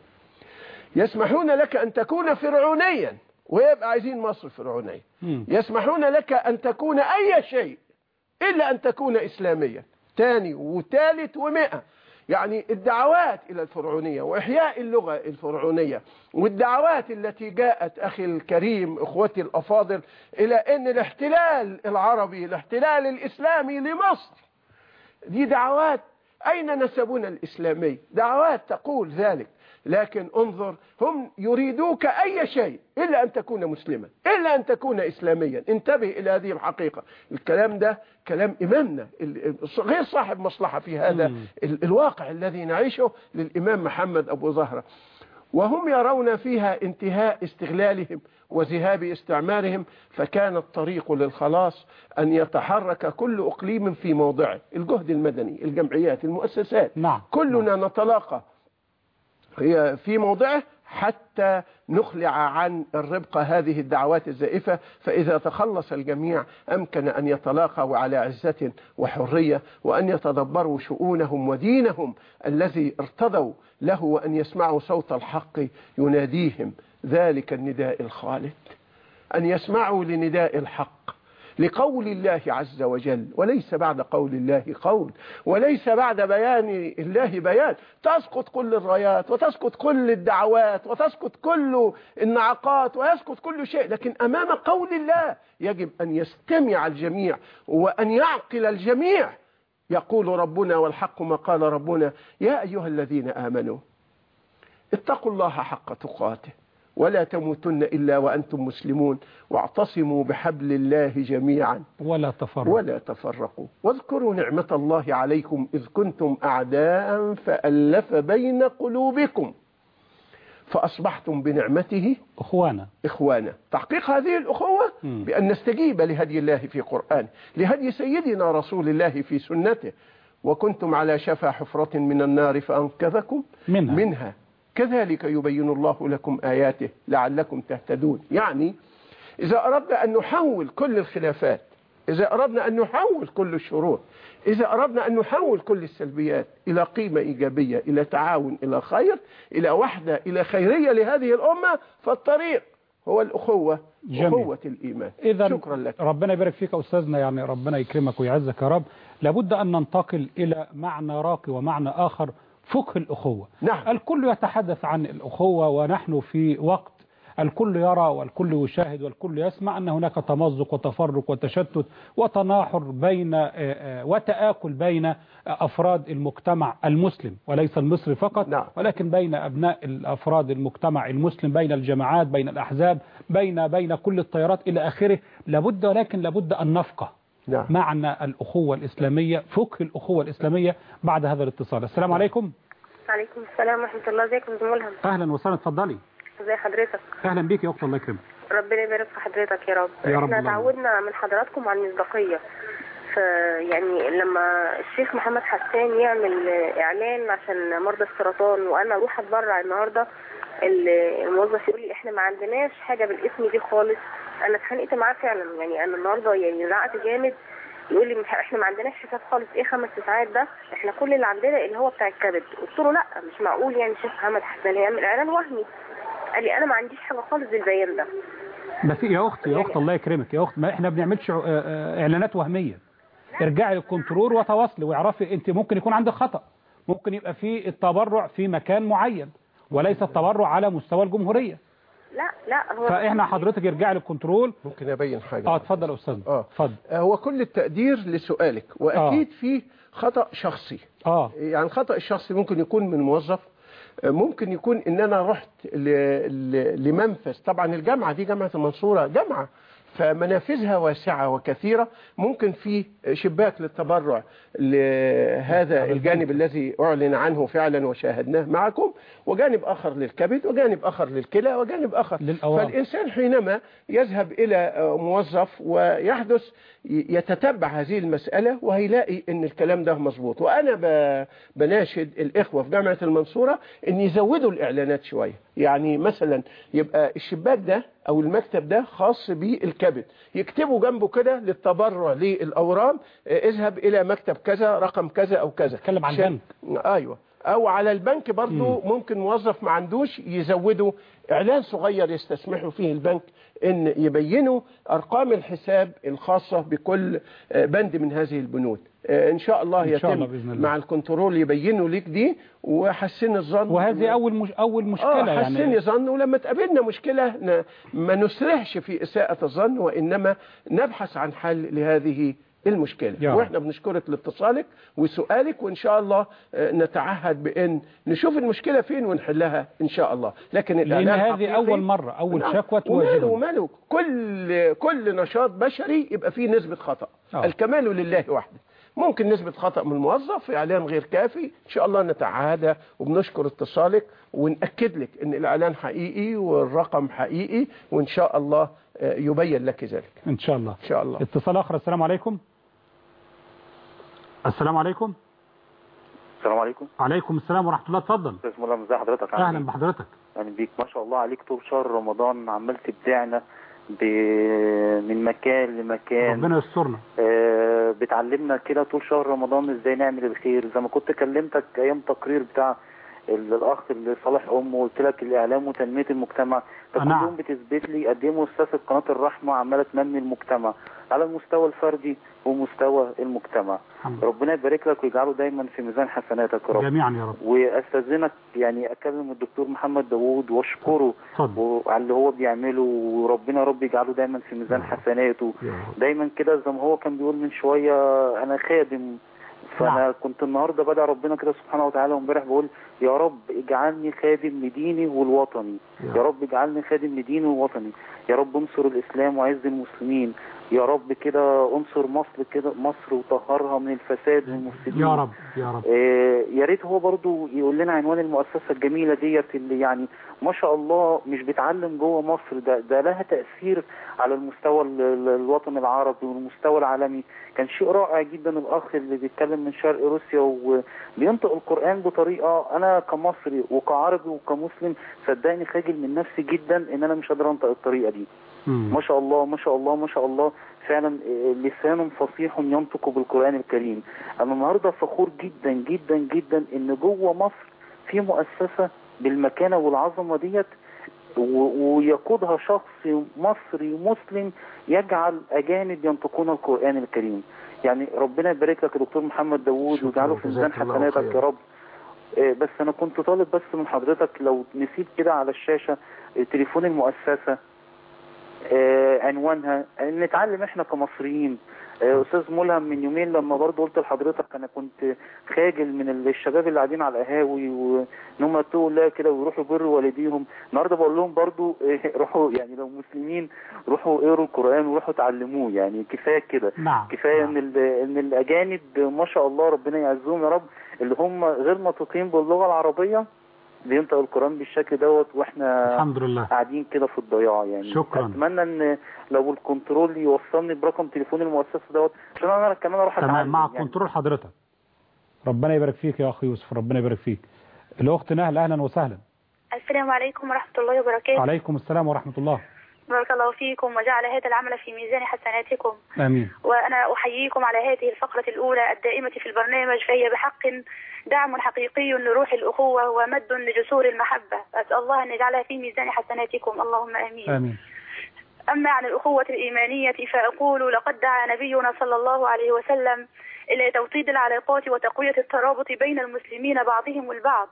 يسمحون لك أن تكون فرعونيا ويبقى عايزين مصر فرعونية، يسمحون لك أن تكون أي شيء إلا أن تكون إسلاميا، تاني وثالث ومئة. يعني الدعوات إلى الفرعونية وإحياء اللغة الفرعونية، والدعوات التي جاءت أخي الكريم إخوتي الأفاضل إلى أن الاحتلال العربي الاحتلال الإسلامي لمصر، دي دعوات أين نسبنا الإسلامي؟ دعوات تقول ذلك. لكن انظر، هم يريدوك أي شيء إلا أن تكون مسلما، إلا أن تكون إسلاميا. انتبه إلى هذه الحقيقة. الكلام ده كلام إمامنا غير صاحب مصلحة في هذا مم. الواقع الذي نعيشه للإمام محمد أبو زهرة، وهم يرون فيها انتهاء استغلالهم وذهاب استعمارهم. فكان الطريق للخلاص أن يتحرك كل أقليم في موضعه، الجهد المدني، الجمعيات، المؤسسات، نعم. كلنا نعم. نتلاقى هي في موضعه حتى نخلع عن الربقة هذه الدعوات الزائفة. فإذا تخلص الجميع أمكن أن يتلاقوا على عزة وحرية، وأن يتدبروا شؤونهم ودينهم الذي ارتضوا له، وأن يسمعوا صوت الحق يناديهم. ذلك النداء الخالد، أن يسمعوا لنداء الحق، لقول الله عز وجل، وليس بعد قول الله قول، وليس بعد بيان الله بيان. تسقط كل الرايات، وتسقط كل الدعوات، وتسقط كل النعقات، ويسقط كل شيء، لكن أمام قول الله يجب أن يستمع الجميع وأن يعقل الجميع. يقول ربنا والحق ما قال ربنا: يا أيها الذين آمنوا اتقوا الله حق تقاته ولا تموتن إلا وأنتم مسلمون، واعتصموا بحبل الله جميعا ولا تفرقوا ولا تفرقوا واذكروا نعمة الله عليكم إذ كنتم أعداء فألف بين قلوبكم فأصبحتم بنعمته إخوانا إخوانا. تحقيق هذه الأخوة م. بأن نستجيب لهدي الله في قرآن، لهدي سيدنا رسول الله في سنته. وكنتم على شفا حفرة من النار فأنقذكم منها, منها. كذلك يبين الله لكم آياته لعلكم تهتدون. يعني إذا أردنا أن نحول كل الخلافات، إذا أردنا أن نحول كل الشرور، إذا أردنا أن نحول كل السلبيات إلى قيمة إيجابية، إلى تعاون، إلى خير، إلى وحدة، إلى خيرية لهذه الأمة، فالطريق هو الأخوة، أخوة الإيمان. شكرا لك. ربنا يبارك فيك أستاذنا، يعني ربنا يكرمك ويعزك يا رب. لابد أن ننتقل إلى معنى راقي ومعنى آخر، فقه الأخوة. نعم. الكل يتحدث عن الأخوة، ونحن في وقت الكل يرى والكل يشاهد والكل يسمع أن هناك تمزق وتفرق وتشتت وتناحر بين وتآكل بين أفراد المجتمع المسلم، وليس المصري فقط. نعم. ولكن بين أبناء الأفراد المجتمع المسلم، بين الجماعات، بين الأحزاب، بين بين كل التيارات إلى آخره. لابد ولكن لابد أن نفقه نعم. معنى الأخوة الإسلامية، فقه الأخوة الإسلامية بعد هذا الاتصال. السلام عليكم. وعليكم السلام ورحمة الله. ازيك يا أستاذ ملهم؟ أهلا وسهلا، اتفضلي. ازي حضرتك؟ أهلا بيك يا أخت، الله يكرمك. ربنا يبارك في حضرتك يا رب. يا رب. احنا تعودنا من حضراتكم على المصداقية، يعني لما الشيخ محمد حسان يعمل إعلان عشان مرضى السرطان وأنا أروح أتبرع النهاردة، الموظف يقول لي إحنا ما عندناش حاجة بالاسم دي خالص. أنا اتخانقت معاه فعلا، يعني أنا النهاردة يعني زعقت جامد. يقول لي احنا ما عندناش حساب خالص. ايه خمس ساعات ده؟ احنا كل اللي عندنا اللي هو بتاع الكبد. قلت له لا مش معقول، يعني الشيخ محمد حسان هيعمل اعلان وهمي. قال لي انا ما عنديش حاجه خالص بالبيان ده. بس يا اختي يا اخت الله يكرمك يا اخت، ما احنا بنعملش اعلانات وهميه. ارجعي للكنترول وتواصلي واعرفي انت ممكن يكون عندك خطأ، ممكن يبقى في التبرع في مكان معين وليس التبرع على مستوى الجمهوريه. لا لا هو فاحنا حضرتك ارجعي للكنترول. ممكن ابين حاجه؟ اه اتفضل يا استاذ. اه اتفضل. هو كل التقدير لسؤالك، واكيد آه. فيه خطأ شخصي. اه يعني الخطأ الشخصي ممكن يكون من موظف، ممكن يكون ان انا رحت لمنفذ. طبعا الجامعه دي جامعه المنصوره جامعه فمنافذها واسعة وكثيرة، ممكن في شباك للتبرع لهذا الجانب الذي أعلن عنه فعلا وشاهدناه معكم، وجانب آخر للكبد، وجانب آخر للكلى، وجانب آخر للأوام. فالإنسان حينما يذهب إلى موظف ويحدث يتتبع هذه المسألة وهيلاقي أن الكلام ده مظبوط. وأنا بناشد الإخوة في جامعة المنصورة أن يزودوا الإعلانات شوية. يعني مثلا يبقى الشباك ده أو المكتب ده خاص بالكبد، يكتبوا جنبه كده للتبرع للأورام اذهب إلى مكتب كذا رقم كذا أو كذا. اتكلم عن بنك. أيوة. أو على البنك برضو مم. ممكن موظف ما عندوش يزودوا إعلان صغير يستسمحوا فيه البنك إن يبينوا أرقام الحساب الخاصة بكل بند من هذه البنود. إن شاء الله يتم شاء الله مع الكنترول يبينوا لك دي وحسن الظن. وهذه أول مش أول مشكلة. آه حسن يعني الظن، ولما تقابلنا مشكلة ما نسرحش في إساءة الظن، وإنما نبحث عن حل لهذه المشكلة. يا. واحنا بنشكرك لاتصالك وسؤالك، وان شاء الله نتعهد بان نشوف المشكلة فين ونحلها ان شاء الله. لكن لان هذه اول مرة اول شكوى تواجهنا. وماله كل كل نشاط بشري يبقى فيه نسبة خطأ. أوه. الكمال لله وحده. ممكن نسبة خطأ من الموظف في اعلان غير كافي، ان شاء الله نتعهد وبنشكر اتصالك ونأكد لك ان الاعلان حقيقي والرقم حقيقي، وان شاء الله يبين لك ذلك ان شاء الله. ان شاء الله. اتصال اخر. السلام عليكم. السلام عليكم. السلام عليكم. عليكم السلام ورحمة الله. اتفضل. بسم الله، ازي حضرتك؟ اهلا بحضرتك. يعني بيك ما شاء الله عليك، طول شهر رمضان عمال تبدعنا ب... من مكان لمكان. ربنا يسترنا. آه بتعلمنا كده طول شهر رمضان ازاي نعمل الخير. زي ما كنت كلمتك ايام تقرير بتاع الاخ اللي صالح امه وقلت لك الاعلام وتنميه المجتمع، فكل نعم. يوم بتثبت لي قد ايه مؤسسه قناه الرحمه عماله تنمي المجتمع على المستوى الفردي ومستوى المجتمع. ربنا يبارك لك ويجعله دايما في ميزان حسناتك يا رب جميعا يا رب. واستاذنك يعني اكلم الدكتور محمد داوود واشكره على اللي هو بيعمله، وربنا يا رب يجعله دايما في ميزان حسناته دايما كده. زي ما هو كان بيقول من شويه انا خادم، فانا نعم. كنت النهارده بدعي ربنا كده سبحانه وتعالى، وامبارح بقول يا رب اجعلني خادم لديني والوطني، يا رب اجعلني خادم لديني ووطني، يا رب انصر الاسلام وعز المسلمين، يا رب كده انصر مصر كده مصر وطهرها من الفساد والمفسدين يا رب يا رب. آه يا ريت هو برضو يقول لنا عنوان المؤسسه الجميله ديت اللي يعني ما شاء الله مش بتعلم جوه مصر، ده ده لها تاثير على المستوى الوطني العربي والمستوى العالمي. كان شيء رائع جدا الاخ اللي بيتكلم من شرق روسيا وبينطق القران بطريقه انا كمصري وكعربي وكمسلم صدقني خاجل من نفسي جدا ان انا مش قادر انطق الطريقه دي. مم. ما شاء الله ما شاء الله ما شاء الله، فعلا لسان فصيح ينطق بالقرآن الكريم. أنا النهارده فخور جدا جدا جدا إن جوه مصر في مؤسسة بالمكانة والعظمة ديت ويقودها شخص مصري مسلم يجعل أجانب ينطقون القرآن الكريم. يعني ربنا يبارك لك يا دكتور محمد داوود ويجعله في ميزان حسناتك يا رب. بس أنا كنت طالب بس من حضرتك لو نسيب كده على الشاشة تليفون المؤسسة، آه عنوانها، نتعلم احنا كمصريين. آه استاذ ملهم من يومين لما برضه قلت لحضرتك انا كنت خاجل من الشباب اللي قاعدين على القهاوي وان هم يتقوا الله كده ويروحوا يبروا والديهم، النهارده بقول لهم برضه آه روحوا يعني لو مسلمين روحوا اقروا القران وروحوا تعلموه. يعني كفايه كده. نعم. كفايه ان ان الاجانب ما شاء الله ربنا يعزهم يا رب اللي هم غير ناطقين باللغه العربيه بينطق القرآن بالشكل دوت واحنا الحمد لله قاعدين كده في الضياع. يعني شكرا. اتمنى ان لو الكنترول يوصلني برقم تليفون المؤسسه دوت عشان انا كمان اروح اتعلم. تمام مع يعني. كنترول حضرتك. ربنا يبارك فيك يا اخي يوسف، ربنا يبارك فيك. الاخت نهل اهلا وسهلا. السلام عليكم ورحمه الله وبركاته. عليكم السلام ورحمه الله. بارك الله فيكم وجعل هذا العمل في ميزان حسناتكم. امين. وانا احييكم على هذه الفقره الاولى الدائمه في البرنامج، فهي بحق دعم حقيقي لروح الأخوة ومد لجسور المحبة. أسأل الله أن يجعلها في ميزان حسناتكم اللهم آمين. آمين. أما عن الأخوة الإيمانية فأقول لقد دعا نبينا صلى الله عليه وسلم إلى توطيد العلاقات وتقوية الترابط بين المسلمين بعضهم البعض.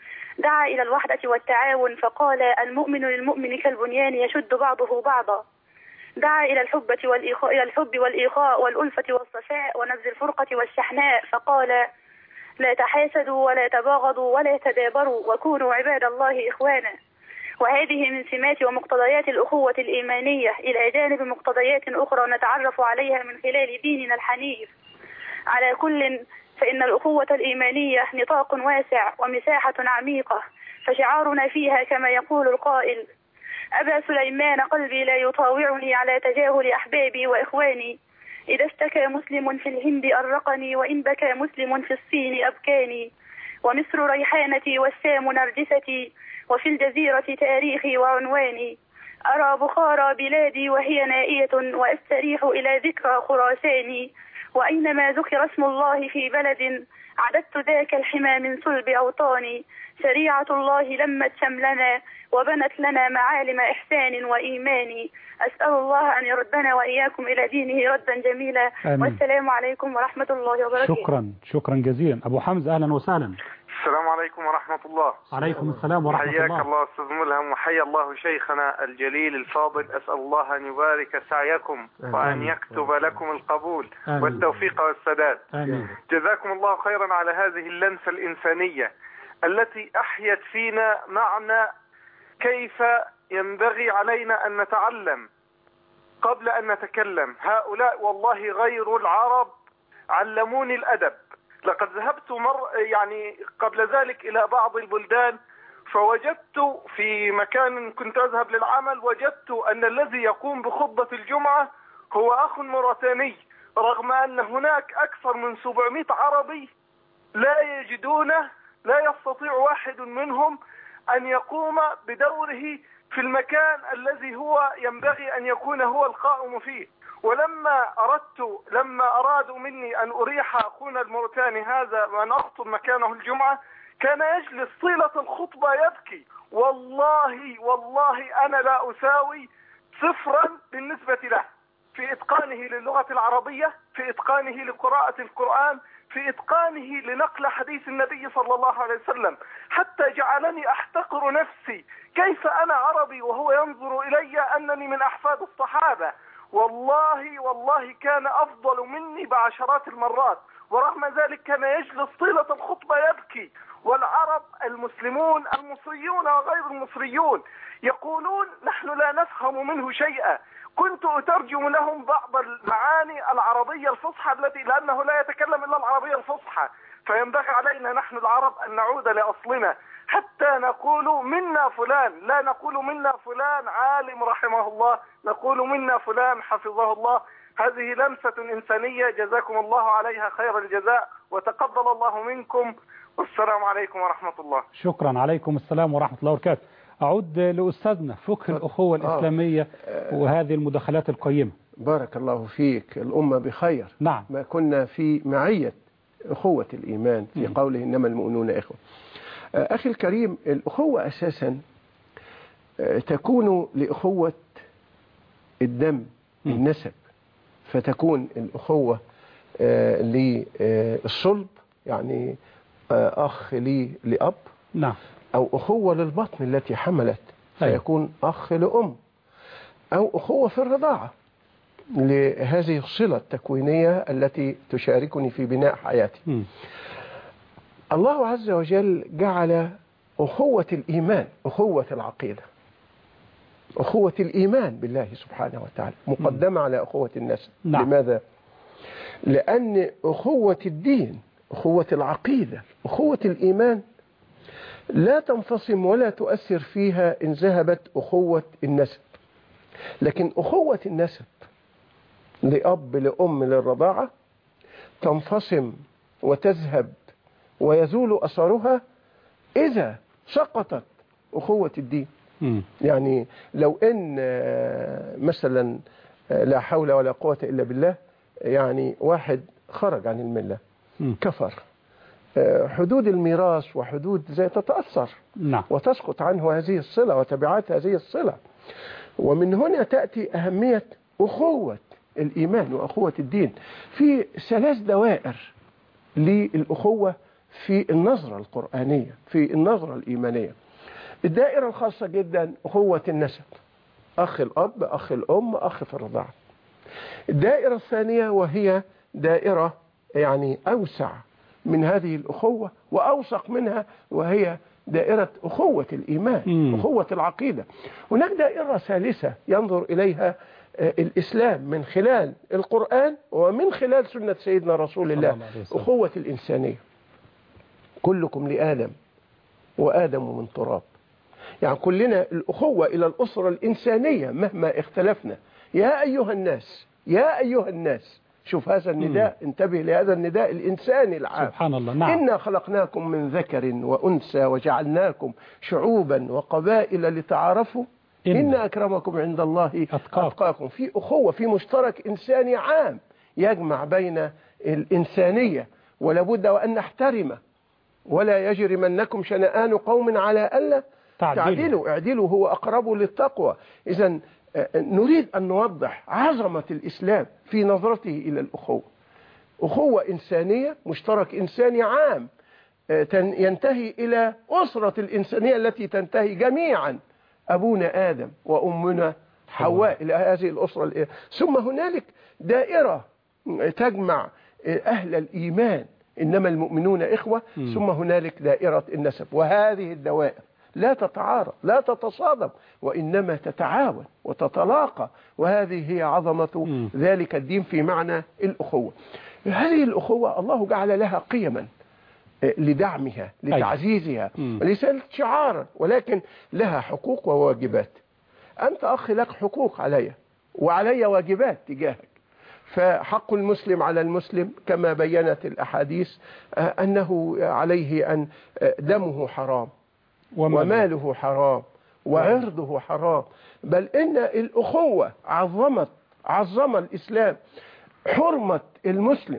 دعا إلى الوحدة والتعاون فقال المؤمن للمؤمن كالبنيان يشد بعضه بعضا. دعا إلى الحب والإخاء إلى الحب والإخاء والألفة والصفاء ونبذ الفرقة والشحناء فقال لا تحاسدوا ولا تباغضوا ولا تدابروا وكونوا عباد الله إخوانا. وهذه من سمات ومقتضيات الأخوة الإيمانية إلى جانب مقتضيات أخرى نتعرف عليها من خلال ديننا الحنيف. على كل فإن الأخوة الإيمانية نطاق واسع ومساحة عميقة، فشعارنا فيها كما يقول القائل أبا سليمان قلبي لا يطاوعني على تجاهل أحبابي وإخواني، إذا اشتكى مسلم في الهند أرقني وإن بكى مسلم في الصين أبكاني، ومصر ريحانتي والسام نرجستي وفي الجزيرة تاريخي وعنواني، أرى بخارى بلادي وهي نائية وأستريح إلى ذكرى خراساني، وأينما ذكر اسم الله في بلد عددت ذاك الحمى من صلب أوطاني، شريعة الله لمت شملنا وبنت لنا معالم إحسان وإيمان، أسأل الله أن يردنا وإياكم إلى دينه ردا جميلا. آمين. والسلام عليكم ورحمة الله وبركاته. شكرا شكرا جزيلا. أبو حمزة أهلا وسهلا. السلام عليكم ورحمة الله. عليكم السلام ورحمة الله. حياك الله أستاذ ملهم وحيا الله شيخنا الجليل الفاضل. أسأل الله أن يبارك سعيكم وأن يكتب لكم القبول آمين. والتوفيق والسداد. آمين. جزاكم الله خيرا على هذه اللمسة الإنسانية التي أحيت فينا معنى كيف ينبغي علينا أن نتعلم قبل أن نتكلم. هؤلاء والله غير العرب علموني الأدب. لقد ذهبت مر يعني قبل ذلك إلى بعض البلدان فوجدت في مكان كنت أذهب للعمل وجدت أن الذي يقوم بخطبة الجمعة هو أخ موريتاني، رغم أن هناك أكثر من سبعمائة عربي لا يجدونه، لا يستطيع واحد منهم أن يقوم بدوره في المكان الذي هو ينبغي أن يكون هو القائم فيه. ولما أردت لما أرادوا مني أن أريح أخونا الموريتاني هذا وأن أخطب مكانه الجمعة، كان يجلس طيلة الخطبة يبكي. والله والله أنا لا أساوي صفرا بالنسبة له في إتقانه للغة العربية، في إتقانه لقراءة القرآن، في إتقانه لنقل حديث النبي صلى الله عليه وسلم، حتى جعلني أحتقر نفسي. كيف أنا عربي وهو ينظر إلي أنني من أحفاد الصحابة؟ والله والله كان أفضل مني بعشرات المرات، ورغم ذلك كان يجلس طيلة الخطبة يبكي. والعرب المسلمون المصريون وغير المصريون يقولون نحن لا نفهم منه شيئا. كنت أترجم لهم بعض المعاني العربية الفصحى التي لأنه لا يتكلم إلا العربية الفصحى، فينبغي علينا نحن العرب أن نعود لأصلنا حتى نقول منا فلان، لا نقول منا فلان عالم رحمه الله، نقول منا فلان حفظه الله. هذه لمسة إنسانية جزاكم الله عليها خير الجزاء، وتقبل الله منكم، والسلام عليكم ورحمة الله. شكرا. عليكم السلام ورحمة الله وبركاته. أعود لأستاذنا فقه الأخوة الإسلامية وهذه المداخلات القيمة. بارك الله فيك. الأمة بخير. نعم. ما كنا في معية أخوة الإيمان في قوله إنما المؤمنون إخوة. أخي الكريم، الأخوة أساسا تكون لأخوة الدم النسب، فتكون الأخوة للصلب يعني أخ لي لأب، نعم، أو أخوة للبطن التي حملت فيكون أخ لأم، أو أخوة في الرضاعة لهذه الصلة التكوينية التي تشاركني في بناء حياتي. م. الله عز وجل جعل أخوة الإيمان أخوة العقيدة، أخوة الإيمان بالله سبحانه وتعالى مقدمة م. على أخوة النسب. نعم. لماذا؟ لأن أخوة الدين، أخوة العقيدة، أخوة الإيمان لا تنفصم ولا تؤثر فيها إن ذهبت أخوة النسب. لكن أخوة النسب لأب لأم للرضاعة تنفصم وتذهب ويزول أثرها إذا سقطت أخوة الدين. م. يعني لو إن مثلا لا حول ولا قوة إلا بالله، يعني واحد خرج عن الملة م. كفر، حدود الميراث وحدود زي تتأثر. نعم. وتسقط عنه هذه الصلة وتبعات هذه الصلة. ومن هنا تأتي أهمية أخوة الإيمان وأخوة الدين في ثلاث دوائر للأخوة في النظرة القرآنية، في النظرة الإيمانية. الدائرة الخاصة جدا أخوة النسب، أخ الأب، أخ الأم، أخ في الرضاعة. الدائرة الثانية وهي دائرة يعني أوسع من هذه الأخوة وأوثق منها، وهي دائرة أخوة الإيمان، مم. أخوة العقيدة. هناك دائرة ثالثة ينظر إليها الإسلام من خلال القرآن ومن خلال سنة سيدنا رسول الله، أخوة الإنسانية. كلكم لآدم وآدم من تراب. يعني كلنا الأخوة إلى الأسرة الإنسانية مهما اختلفنا. يا أيها الناس، يا أيها الناس، شوف هذا النداء، مم. انتبه لهذا النداء الإنساني العام. سبحان الله. نعم. إنا خلقناكم من ذكر وأنثى وجعلناكم شعوبا وقبائل لتعارفوا إن, إن أكرمكم عند الله أتقاكم. أتقاكم. في أخوة، في مشترك إنساني عام يجمع بين الإنسانية، ولابد وأن نحترمه. ولا يجرمنكم شنآن قوم على ألا تعدلوا، اعدلوا هو أقرب للتقوى. إذن نريد أن نوضح عظمة الإسلام في نظرته إلى الأخوة. أخوة إنسانية، مشترك إنساني عام ينتهي إلى أسرة الإنسانية التي تنتهي جميعا أبونا آدم وأمنا حواء إلى هذه الأسرة. ثم هنالك دائرة تجمع أهل الإيمان، إنما المؤمنون إخوة. م. ثم هنالك دائرة النسب. وهذه الدوائر لا تتعارض، لا تتصادم، وإنما تتعاون وتتلاقى. وهذه هي عظمة م. ذلك الدين في معنى الأخوة. هذه الأخوة الله جعل لها قيما لدعمها، لتعزيزها، ليست شعارا، ولكن لها حقوق وواجبات. أنت أخي لك حقوق علي، وعلي واجبات تجاهك. فحق المسلم على المسلم كما بينت الأحاديث أنه عليه أن دمه حرام وماله حرام وعرضه حرام، بل إن الأخوة عظمت عظم الإسلام حرمة المسلم،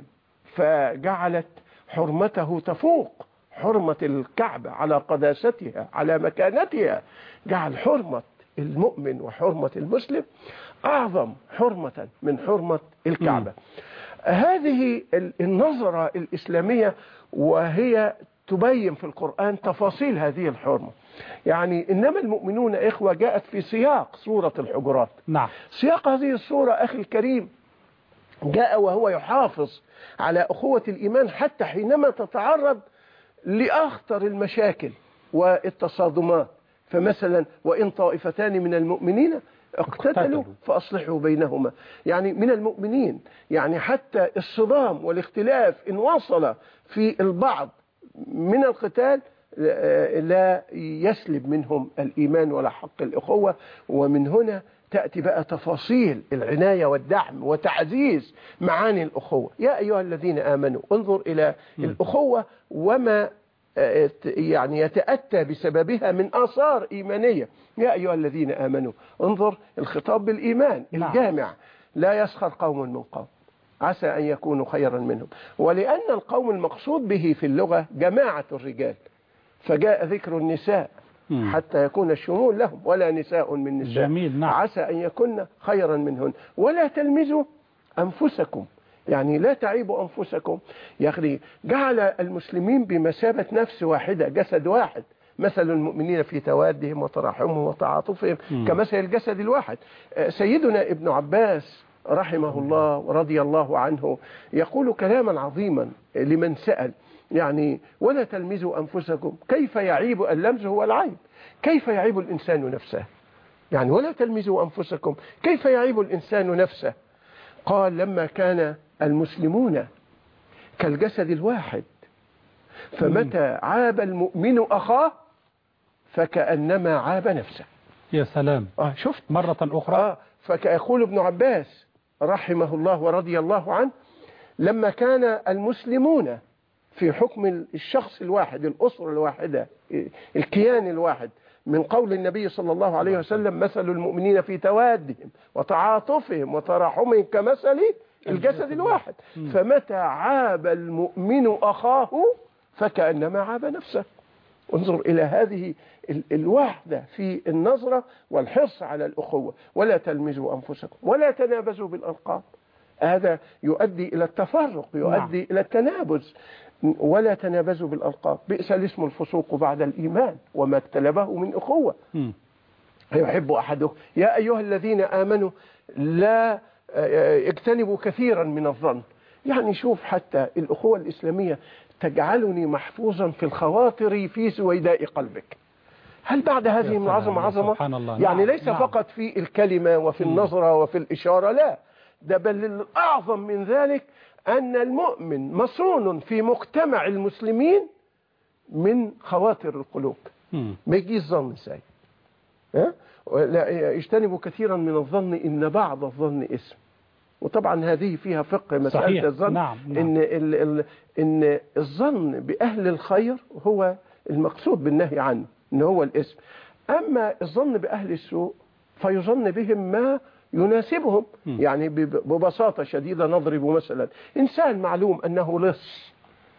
فجعلت حرمته تفوق حرمة الكعبة على قداستها على مكانتها، جعل حرمة المؤمن وحرمة المسلم أعظم حرمة من حرمة الكعبة. هذه النظرة الإسلامية وهي تبين في القرآن تفاصيل هذه الحرمة. يعني إنما المؤمنون إخوة جاءت في سياق سورة الحجرات. نعم. سياق هذه السورة أخي الكريم جاء وهو يحافظ على أخوة الإيمان حتى حينما تتعرض لأخطر المشاكل والتصادمات. فمثلا وإن طائفتان من المؤمنين اقتتلوا فأصلحوا بينهما، يعني من المؤمنين، يعني حتى الصدام والاختلاف إن وصل في البعض من القتال لا يسلب منهم الإيمان ولا حق الأخوة. ومن هنا تأتي بقى تفاصيل العناية والدعم وتعزيز معاني الأخوة. يا أيها الذين آمنوا انظر إلى الأخوة وما يعني يتأتى بسببها من آثار إيمانية. يا أيها الذين آمنوا انظر الخطاب بالإيمان الجامع، لا يسخر قوم من قوم عسى أن يكونوا خيرا منهم. ولأن القوم المقصود به في اللغة جماعة الرجال فجاء ذكر النساء حتى يكون الشمول لهم، ولا نساء من نساء جميل. نعم. عسى أن يكون خيرا منهن. ولا تلمزوا أنفسكم، يعني لا تعيبوا أنفسكم. يعني جعل المسلمين بمثابة نفس واحدة جسد واحد، مثل المؤمنين في توادهم وتراحمهم وتعاطفهم كمثل الجسد الواحد. سيدنا ابن عباس رحمه الله ورضي الله عنه يقول كلاما عظيما لمن سأل، يعني ولا تلمزوا أنفسكم، كيف يعيب اللمز هو العيب، كيف يعيب الإنسان نفسه؟ يعني ولا تلمزوا أنفسكم كيف يعيب الإنسان نفسه؟ قال لما كان المسلمون كالجسد الواحد فمتى عاب المؤمن أخاه فكأنما عاب نفسه. يا سلام. آه شفت مرة أخرى. آه فيقول ابن عباس رحمه الله ورضي الله عنه لما كان المسلمون في حكم الشخص الواحد الأسرة الواحدة الكيان الواحد، من قول النبي صلى الله عليه وسلم مثل المؤمنين في توادهم وتعاطفهم وتراحمهم كمثل الجسد الواحد، فمتى عاب المؤمن أخاه فكأنما عاب نفسه. انظر إلى هذه الوحدة في النظرة والحرص على الأخوة. ولا تلمزوا أنفسكم ولا تنابزوا بالألقاب، هذا يؤدي إلى التفرق، يؤدي نعم. إلى التنابز. ولا تنابزوا بالألقاب بئس الاسم الفسوق بعد الإيمان وما اكتلبه من أخوة. م. يحب أحدهم يا أيها الذين آمنوا لا اجتنبوا كثيرا من الظن. يعني شوف حتى الأخوة الإسلامية تجعلني محفوظا في الخواطر في سويداء قلبك. هل بعد هذه من عظمة عظمة؟ سبحان الله. يعني نعم. ليس نعم. فقط في الكلمة وفي النظرة وفي الإشارة، لا، ده بل الأعظم من ذلك أن المؤمن مصون في مجتمع المسلمين من خواطر القلوب. ما يجيش ظن سيء. ها؟ لا يجتنبوا كثيرا من الظن إن بعض الظن اسم. وطبعا هذه فيها فقه مسألة صحيح. الظن. نعم. نعم. إن, ال ال إن الظن بأهل الخير هو المقصود بالنهي عنه، إن هو الاسم. أما الظن بأهل السوء فيظن بهم ما يناسبهم. م. يعني ببساطة شديدة نضرب مثلا إنسان معلوم أنه لص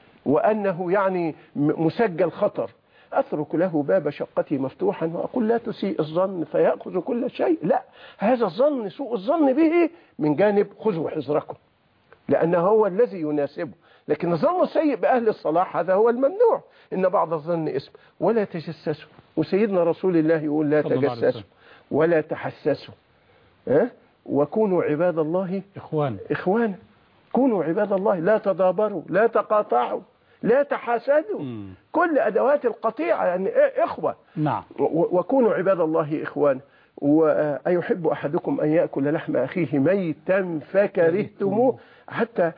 وأنه يعني مسجل خطر، أترك له باب شقتي مفتوحا وأقول لا تسيء الظن فيأخذ كل شيء؟ لا، هذا الظن سوء الظن به من جانب خذوا حذركم، لأنه هو الذي يناسبه. لكن الظن السيء بأهل الصلاح هذا هو الممنوع. إن بعض الظن اسم. ولا تجسسوا، وسيدنا رسول الله يقول لا تجسسوا ولا تحسسوا، أه؟ وكونوا عباد الله إخوانا إخوانا كونوا عباد الله، لا تدابروا لا تقاطعوا لا تحاسدوا. مم. كل أدوات القطيعة يعني إخوة. نعم. وكونوا عباد الله إخوانا. وأيحب أحدكم أن يأكل لحم أخيه ميتا فكرهتموه، حتى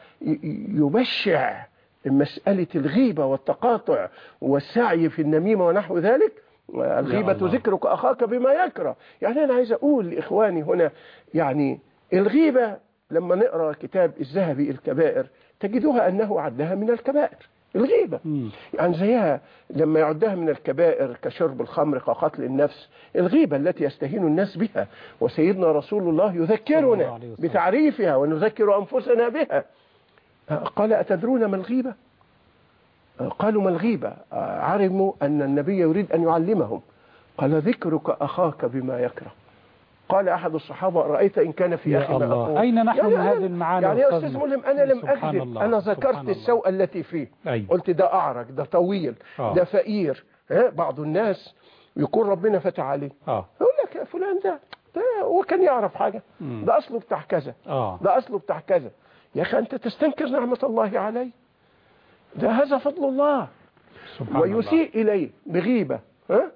يبشع مسألة الغيبة والتقاطع والسعي في النميمة ونحو ذلك. الغيبة ذكرك أخاك بما يكره. يعني أنا عايز أقول لإخواني هنا، يعني الغيبة لما نقرأ كتاب الذهبي الكبائر تجدوها أنه عدها من الكبائر الغيبة. مم. يعني زيها لما يعدها من الكبائر كشرب الخمر كقتل النفس، الغيبة التي يستهين الناس بها، وسيدنا رسول الله يذكرنا بتعريفها ونذكر أنفسنا بها. قال أتدرون ما الغيبة؟ قالوا ما الغيبة؟ علموا أن النبي يريد أن يعلمهم. قال ذكرك أخاك بما يكره. قال أحد الصحابة رأيت إن كان في أخي ما أقول. أين نحن يعني من هذه المعاني؟ يعني يا أستاذ ملهم أنا لم أكذب، أنا ذكرت السوء التي فيه. أيوه. قلت ده أعرج، ده طويل، آه. ده فقير. ها بعض الناس يكون ربنا فتح عليه، آه. يقول لك يا فلان ده ده هو كان يعرف حاجة، مم. ده أصله بتاع كذا، آه. ده أصله بتاع كذا. يا أخي أنت تستنكر نعمة الله عليه، ده هذا فضل الله ويسيء الله إليه بغيبة. ها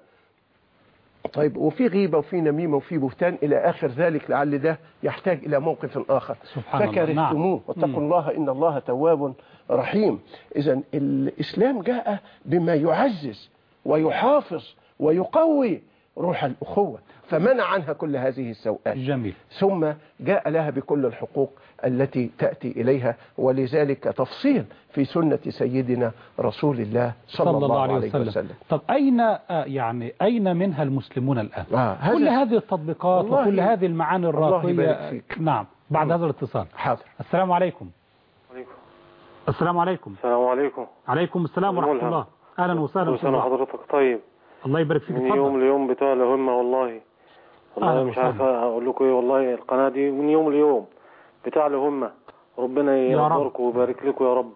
طيب وفي غيبة وفي نميمة وفي بهتان إلى آخر ذلك، لعل ده يحتاج إلى موقف آخر. فكرهتموه واتقوا الله إن الله تواب رحيم. إذن الإسلام جاء بما يعزز ويحافظ ويقوي روح الأخوة، فمنع عنها كل هذه السوءات. جميل. ثم جاء لها بكل الحقوق التي تأتي إليها، ولذلك تفصيل في سنة سيدنا رسول الله صلى, صلى الله عليه وسلم. وسلم. طب أين يعني أين منها المسلمون الآن؟ آه كل هذه التطبيقات وكل هذه المعاني الراقية. نعم بعد هذا الاتصال. حاضر. السلام عليكم. عليكم. السلام عليكم. السلام عليكم. عليكم السلام ورحمة الله. أهلا وسهلا. وسهلا حضرتك. طيب الله يبارك فيك. من يوم ليوم بتاع الهمة والله والله مش عارف اقول لكم ايه. والله القناة دي من يوم ليوم بتاع الهمة. ربنا يقدركم ويبارك لكم يا رب.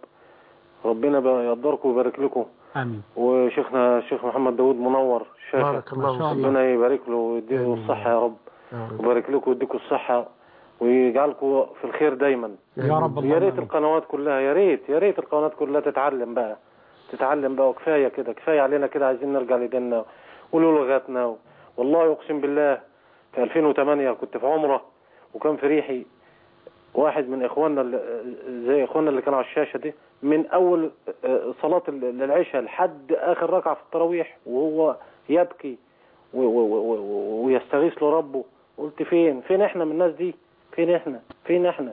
ربنا يقدركم ويبارك لكم. امين. وشيخنا الشيخ محمد داوود منور الشاشة. بارك الله. ربنا يبارك له ويديله الصحة يا رب. ويبارك لكم ويديكم الصحة ويجعلكم في الخير دايما يا رب. يا ريت القنوات كلها، يا ريت يا ريت القنوات كلها تتعلم بقى تتعلم بقى وكفايه كده، كفايه علينا كده، عايزين نرجع لديننا ولغتنا و... والله اقسم بالله في ألفين وثمانية كنت في عمره وكان في ريحي واحد من اخواننا اللي زي اخواننا اللي كانوا على الشاشه دي، من اول صلاه العشاء لحد اخر ركعه في التراويح وهو يبكي و... و... و... ويستغيث لربه. قلت فين فين احنا من الناس دي؟ فين احنا فين احنا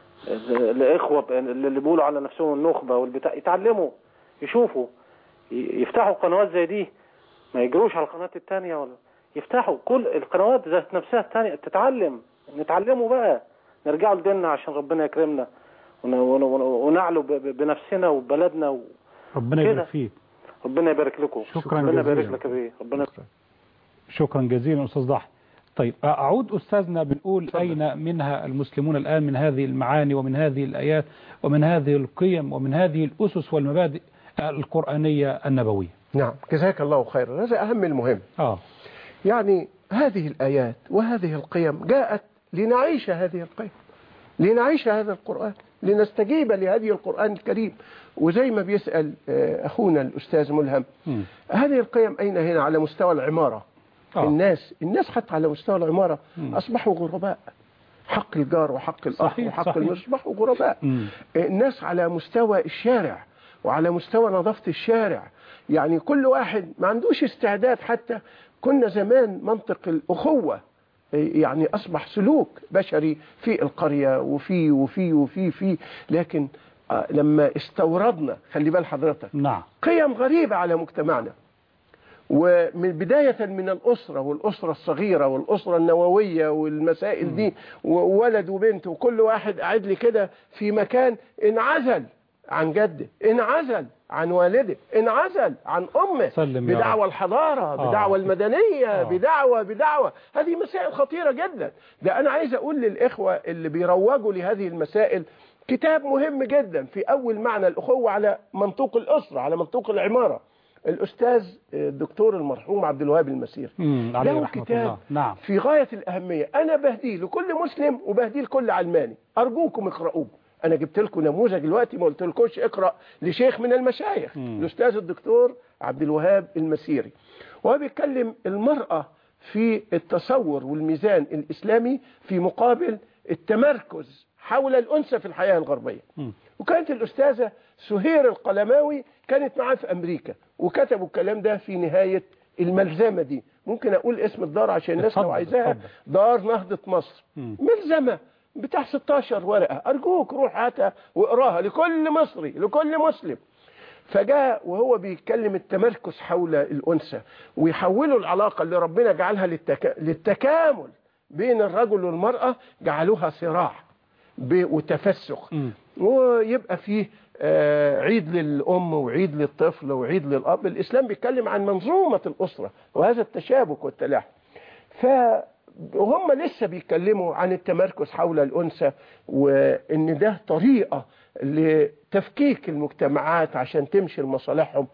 الاخوه اللي بيقولوا على نفسهم النخبه والبتاع؟ يتعلموا، يشوفوا، يفتحوا قنوات زي دي، ما يجروش على القنوات التانية، ولا يفتحوا كل القنوات ذات نفسها التانية تتعلم. نتعلموا بقى، نرجعوا لديننا عشان ربنا يكرمنا ونعلو بنفسنا وبلدنا و... ربنا يبارك فيك. ربنا يبارك لكم. شكرا ربنا جزيلا. يبارك لك بيه. ربنا شكرا جزيلا أستاذ ضحي. طيب أعود أستاذنا، بنقول صدق. أين منها المسلمون الآن من هذه المعاني ومن هذه الآيات ومن هذه القيم ومن هذه الأسس والمبادئ القرآنية النبوية؟ نعم جزاك الله خيرا. هذا أهم المهم. آه. يعني هذه الآيات وهذه القيم جاءت لنعيش هذه القيم، لنعيش هذا القرآن، لنستجيب لهذه القرآن الكريم. وزي ما بيسأل أخونا الأستاذ ملهم، م. هذه القيم أين هنا على مستوى العمارة؟ آه. الناس الناس حتى على مستوى العمارة م. أصبحوا غرباء. حق الجار وحق الأخ وحق المصباح غرباء. م. الناس على مستوى الشارع وعلى مستوى نظافة الشارع، يعني كل واحد ما عندوش استعداد. حتى كنا زمان منطق الأخوة يعني أصبح سلوك بشري في القرية وفي وفي وفي في لكن لما استوردنا، خلي بال حضرتك، نعم، قيم غريبة على مجتمعنا، ومن بداية من الأسرة والأسرة الصغيرة والأسرة النووية والمسائل دي، وولد وبنت وكل واحد قاعد لي كده في مكان، انعزل عن جده، انعزل عن والده، انعزل عن أمه، بدعوى الحضارة، بدعوى المدنية، آه. بدعوى بدعوى هذه مسائل خطيرة جدا. ده أنا عايز أقول للإخوة اللي بيروجوا لهذه المسائل كتاب مهم جدا في أول معنى الأخوة على منطوق الأسرة، على منطوق العمارة، الأستاذ الدكتور المرحوم عبد الوهاب المسيري له كتاب نعم. في غاية الأهمية. أنا بهديه لكل مسلم وبهديه لكل علماني، أرجوكم اقرأوه. أنا جبت لكم نموذج دلوقتي، ما قلت لكمش اقرأ لشيخ من المشايخ، الأستاذ الدكتور عبد الوهاب المسيري، وهو بيتكلم المرأة في التصور والميزان الإسلامي في مقابل التمركز حول الأنثى في الحياة الغربية. م. وكانت الأستاذة سهير القلماوي كانت معاه في أمريكا، وكتبوا الكلام ده في نهاية الملزمة دي. ممكن أقول اسم الدار عشان الناس لو عايزاها، دار نهضة مصر. م. ملزمة بتاع ستاشر ورقة، أرجوك روح هاتها واقراها لكل مصري لكل مسلم. فجاء وهو بيتكلم التمركز حول الأنثى ويحولوا العلاقة اللي ربنا جعلها للتكا... للتكامل بين الرجل والمرأة، جعلوها صراع وتفسخ، ويبقى فيه آه عيد للأم وعيد للطفل وعيد للأب. الإسلام بيتكلم عن منظومة الأسرة وهذا التشابك والتلاحم. فهم لسه بيتكلموا عن التمركز حول الأنثى، وإن ده طريقة لتفكيك المجتمعات عشان تمشي لمصالحهم.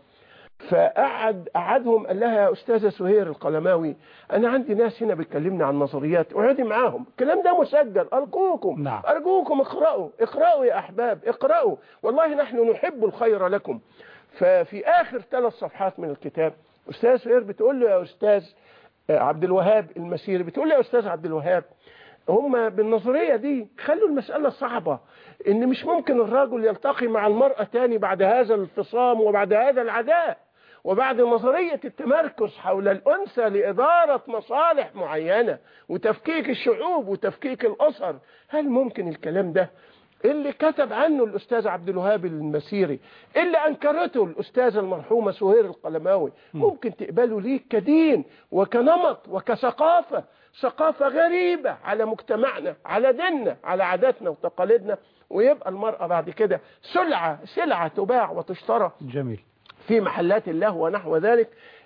فقعد قعدهم قال لها يا أستاذة سهير القلماوي، أنا عندي ناس هنا بيتكلمنا عن نظريات، اقعدي معاهم، الكلام ده مسجل، أرجوكم نعم. أرجوكم اقرأوا اقرأوا يا أحباب اقرأوا، والله نحن نحب الخير لكم. ففي آخر ثلاث صفحات من الكتاب أستاذ سهير بتقول له يا أستاذ عبد الوهاب المسيري، بتقول له يا أستاذ عبد الوهاب، هم بالنظرية دي خلوا المسألة صعبة، إن مش ممكن الرجل يلتقي مع المرأة تاني بعد هذا الانفصام وبعد هذا العداء وبعد نظرية التمركز حول الأنثى لإدارة مصالح معينة وتفكيك الشعوب وتفكيك الأسر. هل ممكن الكلام ده اللي كتب عنه الأستاذ عبد الوهاب المسيري، اللي أنكرته الأستاذة المرحومة سهير القلماوي، ممكن تقبله ليه كدين وكنمط وكثقافة، ثقافة غريبة على مجتمعنا، على ديننا، على عاداتنا وتقاليدنا، ويبقى المرأة بعد كده سلعة سلعة تباع وتشترى جميل في محلات الله ونحو ذلك.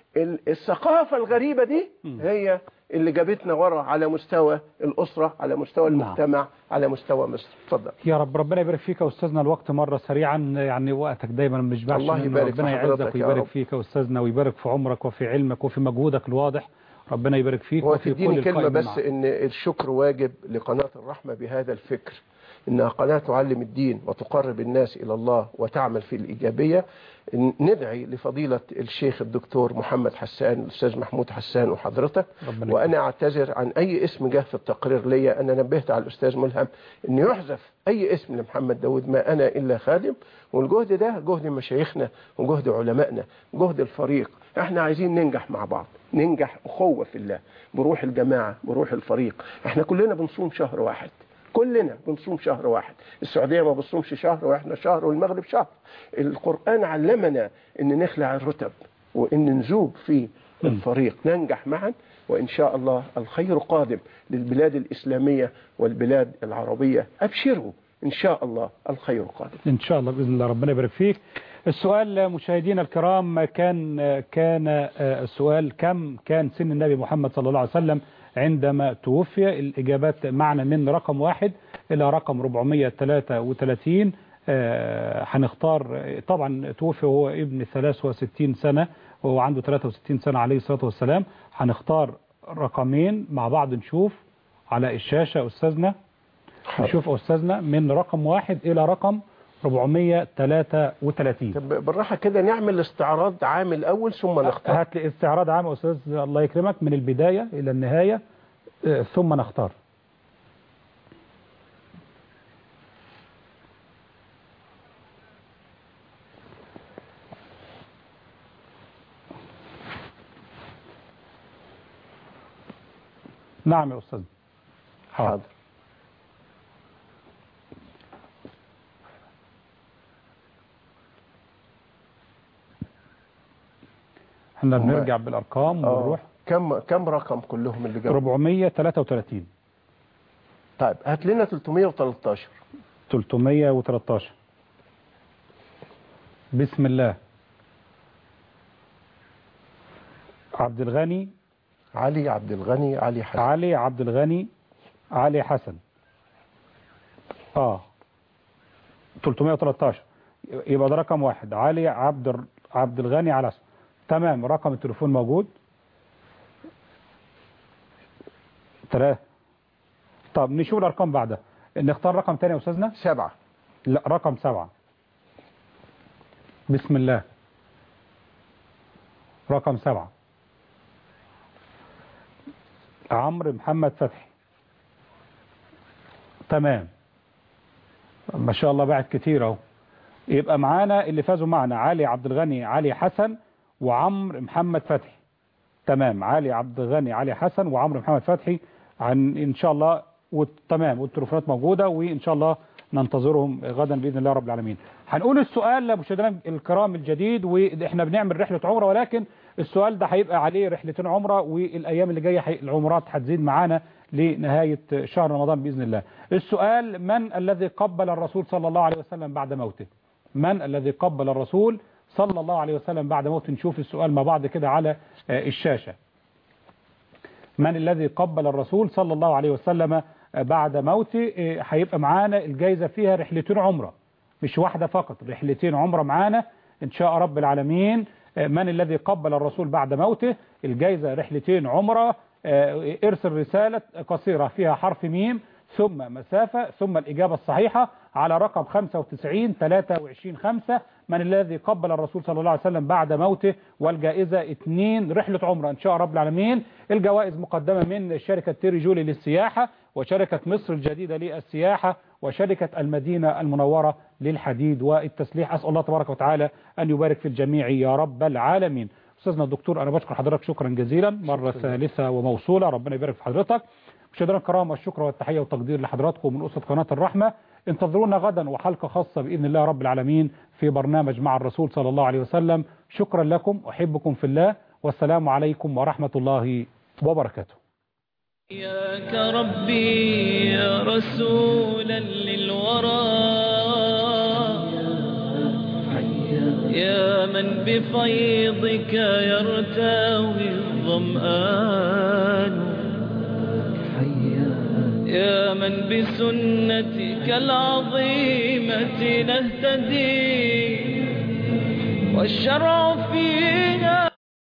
الثقافة الغريبة دي هي اللي جابتنا ورا على مستوى الأسرة، على مستوى المجتمع، نعم. على مستوى مصر. اتفضل يا رب. ربنا يبارك فيك يا أستاذنا، الوقت مرة سريعا، يعني وقتك دايما مش بيشبعش. الله يبارك ربنا يعزك ويبارك فيك يا أستاذنا، ويبارك في عمرك وفي علمك وفي مجهودك الواضح. ربنا يبارك فيك. وفي كل كلمة بس معك. إن الشكر واجب لقناة الرحمة بهذا الفكر، إنها قناة تعلم الدين وتقرب الناس إلى الله وتعمل في الإيجابية. ندعي لفضيلة الشيخ الدكتور محمد حسان، الأستاذ محمود حسان وحضرتك، وأنا أعتذر عن أي اسم جه في التقرير ليا. أنا نبهت على الأستاذ ملهم أن يحذف أي اسم لمحمد داود، ما أنا إلا خادم، والجهد ده جهد مشايخنا وجهد علمائنا، جهد الفريق. احنا عايزين ننجح مع بعض، ننجح أخوة في الله، بروح الجماعة، بروح الفريق. احنا كلنا بنصوم شهر واحد، كلنا بنصوم شهر واحد. السعودية ما بتصومش شهر واحنا شهر، والمغرب شهر. القرآن علمنا ان نخلع الرتب وان نذوب في الفريق، ننجح معا، وان شاء الله الخير قادم للبلاد الإسلامية والبلاد العربية. ابشروا ان شاء الله الخير قادم ان شاء الله باذن الله. ربنا يبارك فيك. السؤال مشاهدينا الكرام كان كان السؤال كم كان سن النبي محمد صلى الله عليه وسلم عندما توفي؟ الإجابات معنا من رقم واحد إلى رقم أربعمائة وثلاثة وثلاثين. هنختار طبعا توفي وهو ابن ثلاثة وستين سنة وهو عنده ثلاثة وستين سنة عليه الصلاة والسلام. هنختار رقمين مع بعض نشوف على الشاشة أستاذنا. نشوف أستاذنا من رقم واحد إلى رقم أربعمائة وثلاثة وثلاثين. بالراحة كده نعمل استعراض عام الأول ثم نختار. هات لي استعراض عام أستاذ الله يكرمك من البداية إلى النهاية ثم نختار. نعم يا أستاذ. حاضر. احنا بنرجع بالارقام ونروح. كم كم رقم كلهم اللي جابوا؟ أربعمائة وثلاثة وثلاثين. طيب هات لنا ثلاثمائة وثلاثة عشر. ثلاثمائة وثلاثة عشر. بسم الله. عبد الغني علي عبد الغني علي حسن. علي عبد الغني علي حسن. اه ثلاثمائة وثلاثة عشر يبقى ده رقم واحد. علي عبد عبد الغني علي حسن. تمام. رقم التليفون موجود. ثلاثة. طب نشوف الارقام بعدها. نختار رقم تاني يا استاذنا. سبعة. لا رقم سبعة. بسم الله. رقم سبعة. عمرو محمد فتحي. تمام ما شاء الله بعد كتير اهو. يبقى معانا اللي فازوا معنا علي عبد الغني علي حسن وعمرو محمد فتحي. تمام. علي عبد الغني علي حسن وعمرو محمد فتحي. عن ان شاء الله وتمام والتليفونات موجودة، وإن شاء الله ننتظرهم غدا بإذن الله رب العالمين. هنقول السؤال لمشاهدينا الكرام الجديد، وإحنا بنعمل رحلة عمرة، ولكن السؤال ده هيبقى عليه رحلتين عمرة، والأيام اللي جاية العمرات هتزيد معانا لنهاية شهر رمضان بإذن الله. السؤال: من الذي قبل الرسول صلى الله عليه وسلم بعد موته؟ من الذي قبل الرسول صلى الله عليه وسلم بعد موته؟ نشوف السؤال مع بعض كده على الشاشة. من الذي قبل الرسول صلى الله عليه وسلم بعد موته؟ هيبقى معانا الجائزة فيها رحلتين عمرة، مش واحدة فقط، رحلتين عمرة معانا إن شاء رب العالمين. من الذي قبل الرسول بعد موته؟ الجائزة رحلتين عمرة. ارسل رسالة قصيرة فيها حرف ميم ثم مسافة ثم الإجابة الصحيحة على رقم خمسة وتسعين ثلاثة وعشرين خمسة. من الذي قبل الرسول صلى الله عليه وسلم بعد موته؟ والجائزة اتنين رحلة عمرة إن شاء رب العالمين. الجوائز مقدمة من شركة تيري جولي للسياحة، وشركة مصر الجديدة للسياحة، وشركة المدينة المنورة للحديد والتسليح. أسأل الله تبارك وتعالى أن يبارك في الجميع يا رب العالمين. أستاذنا الدكتور أنا بشكر حضرتك شكرا جزيلا مرة ثالثة وموصولة، ربنا يبارك في حضرتك. مشاهدينا الكرام الشكر والتحية والتقدير لحضراتكم من أسرة قناة الرحمة. انتظرونا غدا وحلقة خاصة بإذن الله رب العالمين في برنامج مع الرسول صلى الله عليه وسلم. شكرا لكم، أحبكم في الله، والسلام عليكم ورحمة الله وبركاته. ياك ربي يا رسولا للورى، يا من بفيضك يرتوي الظمآن، يا من بسنتك العظيمة نهتدي والشرع فينا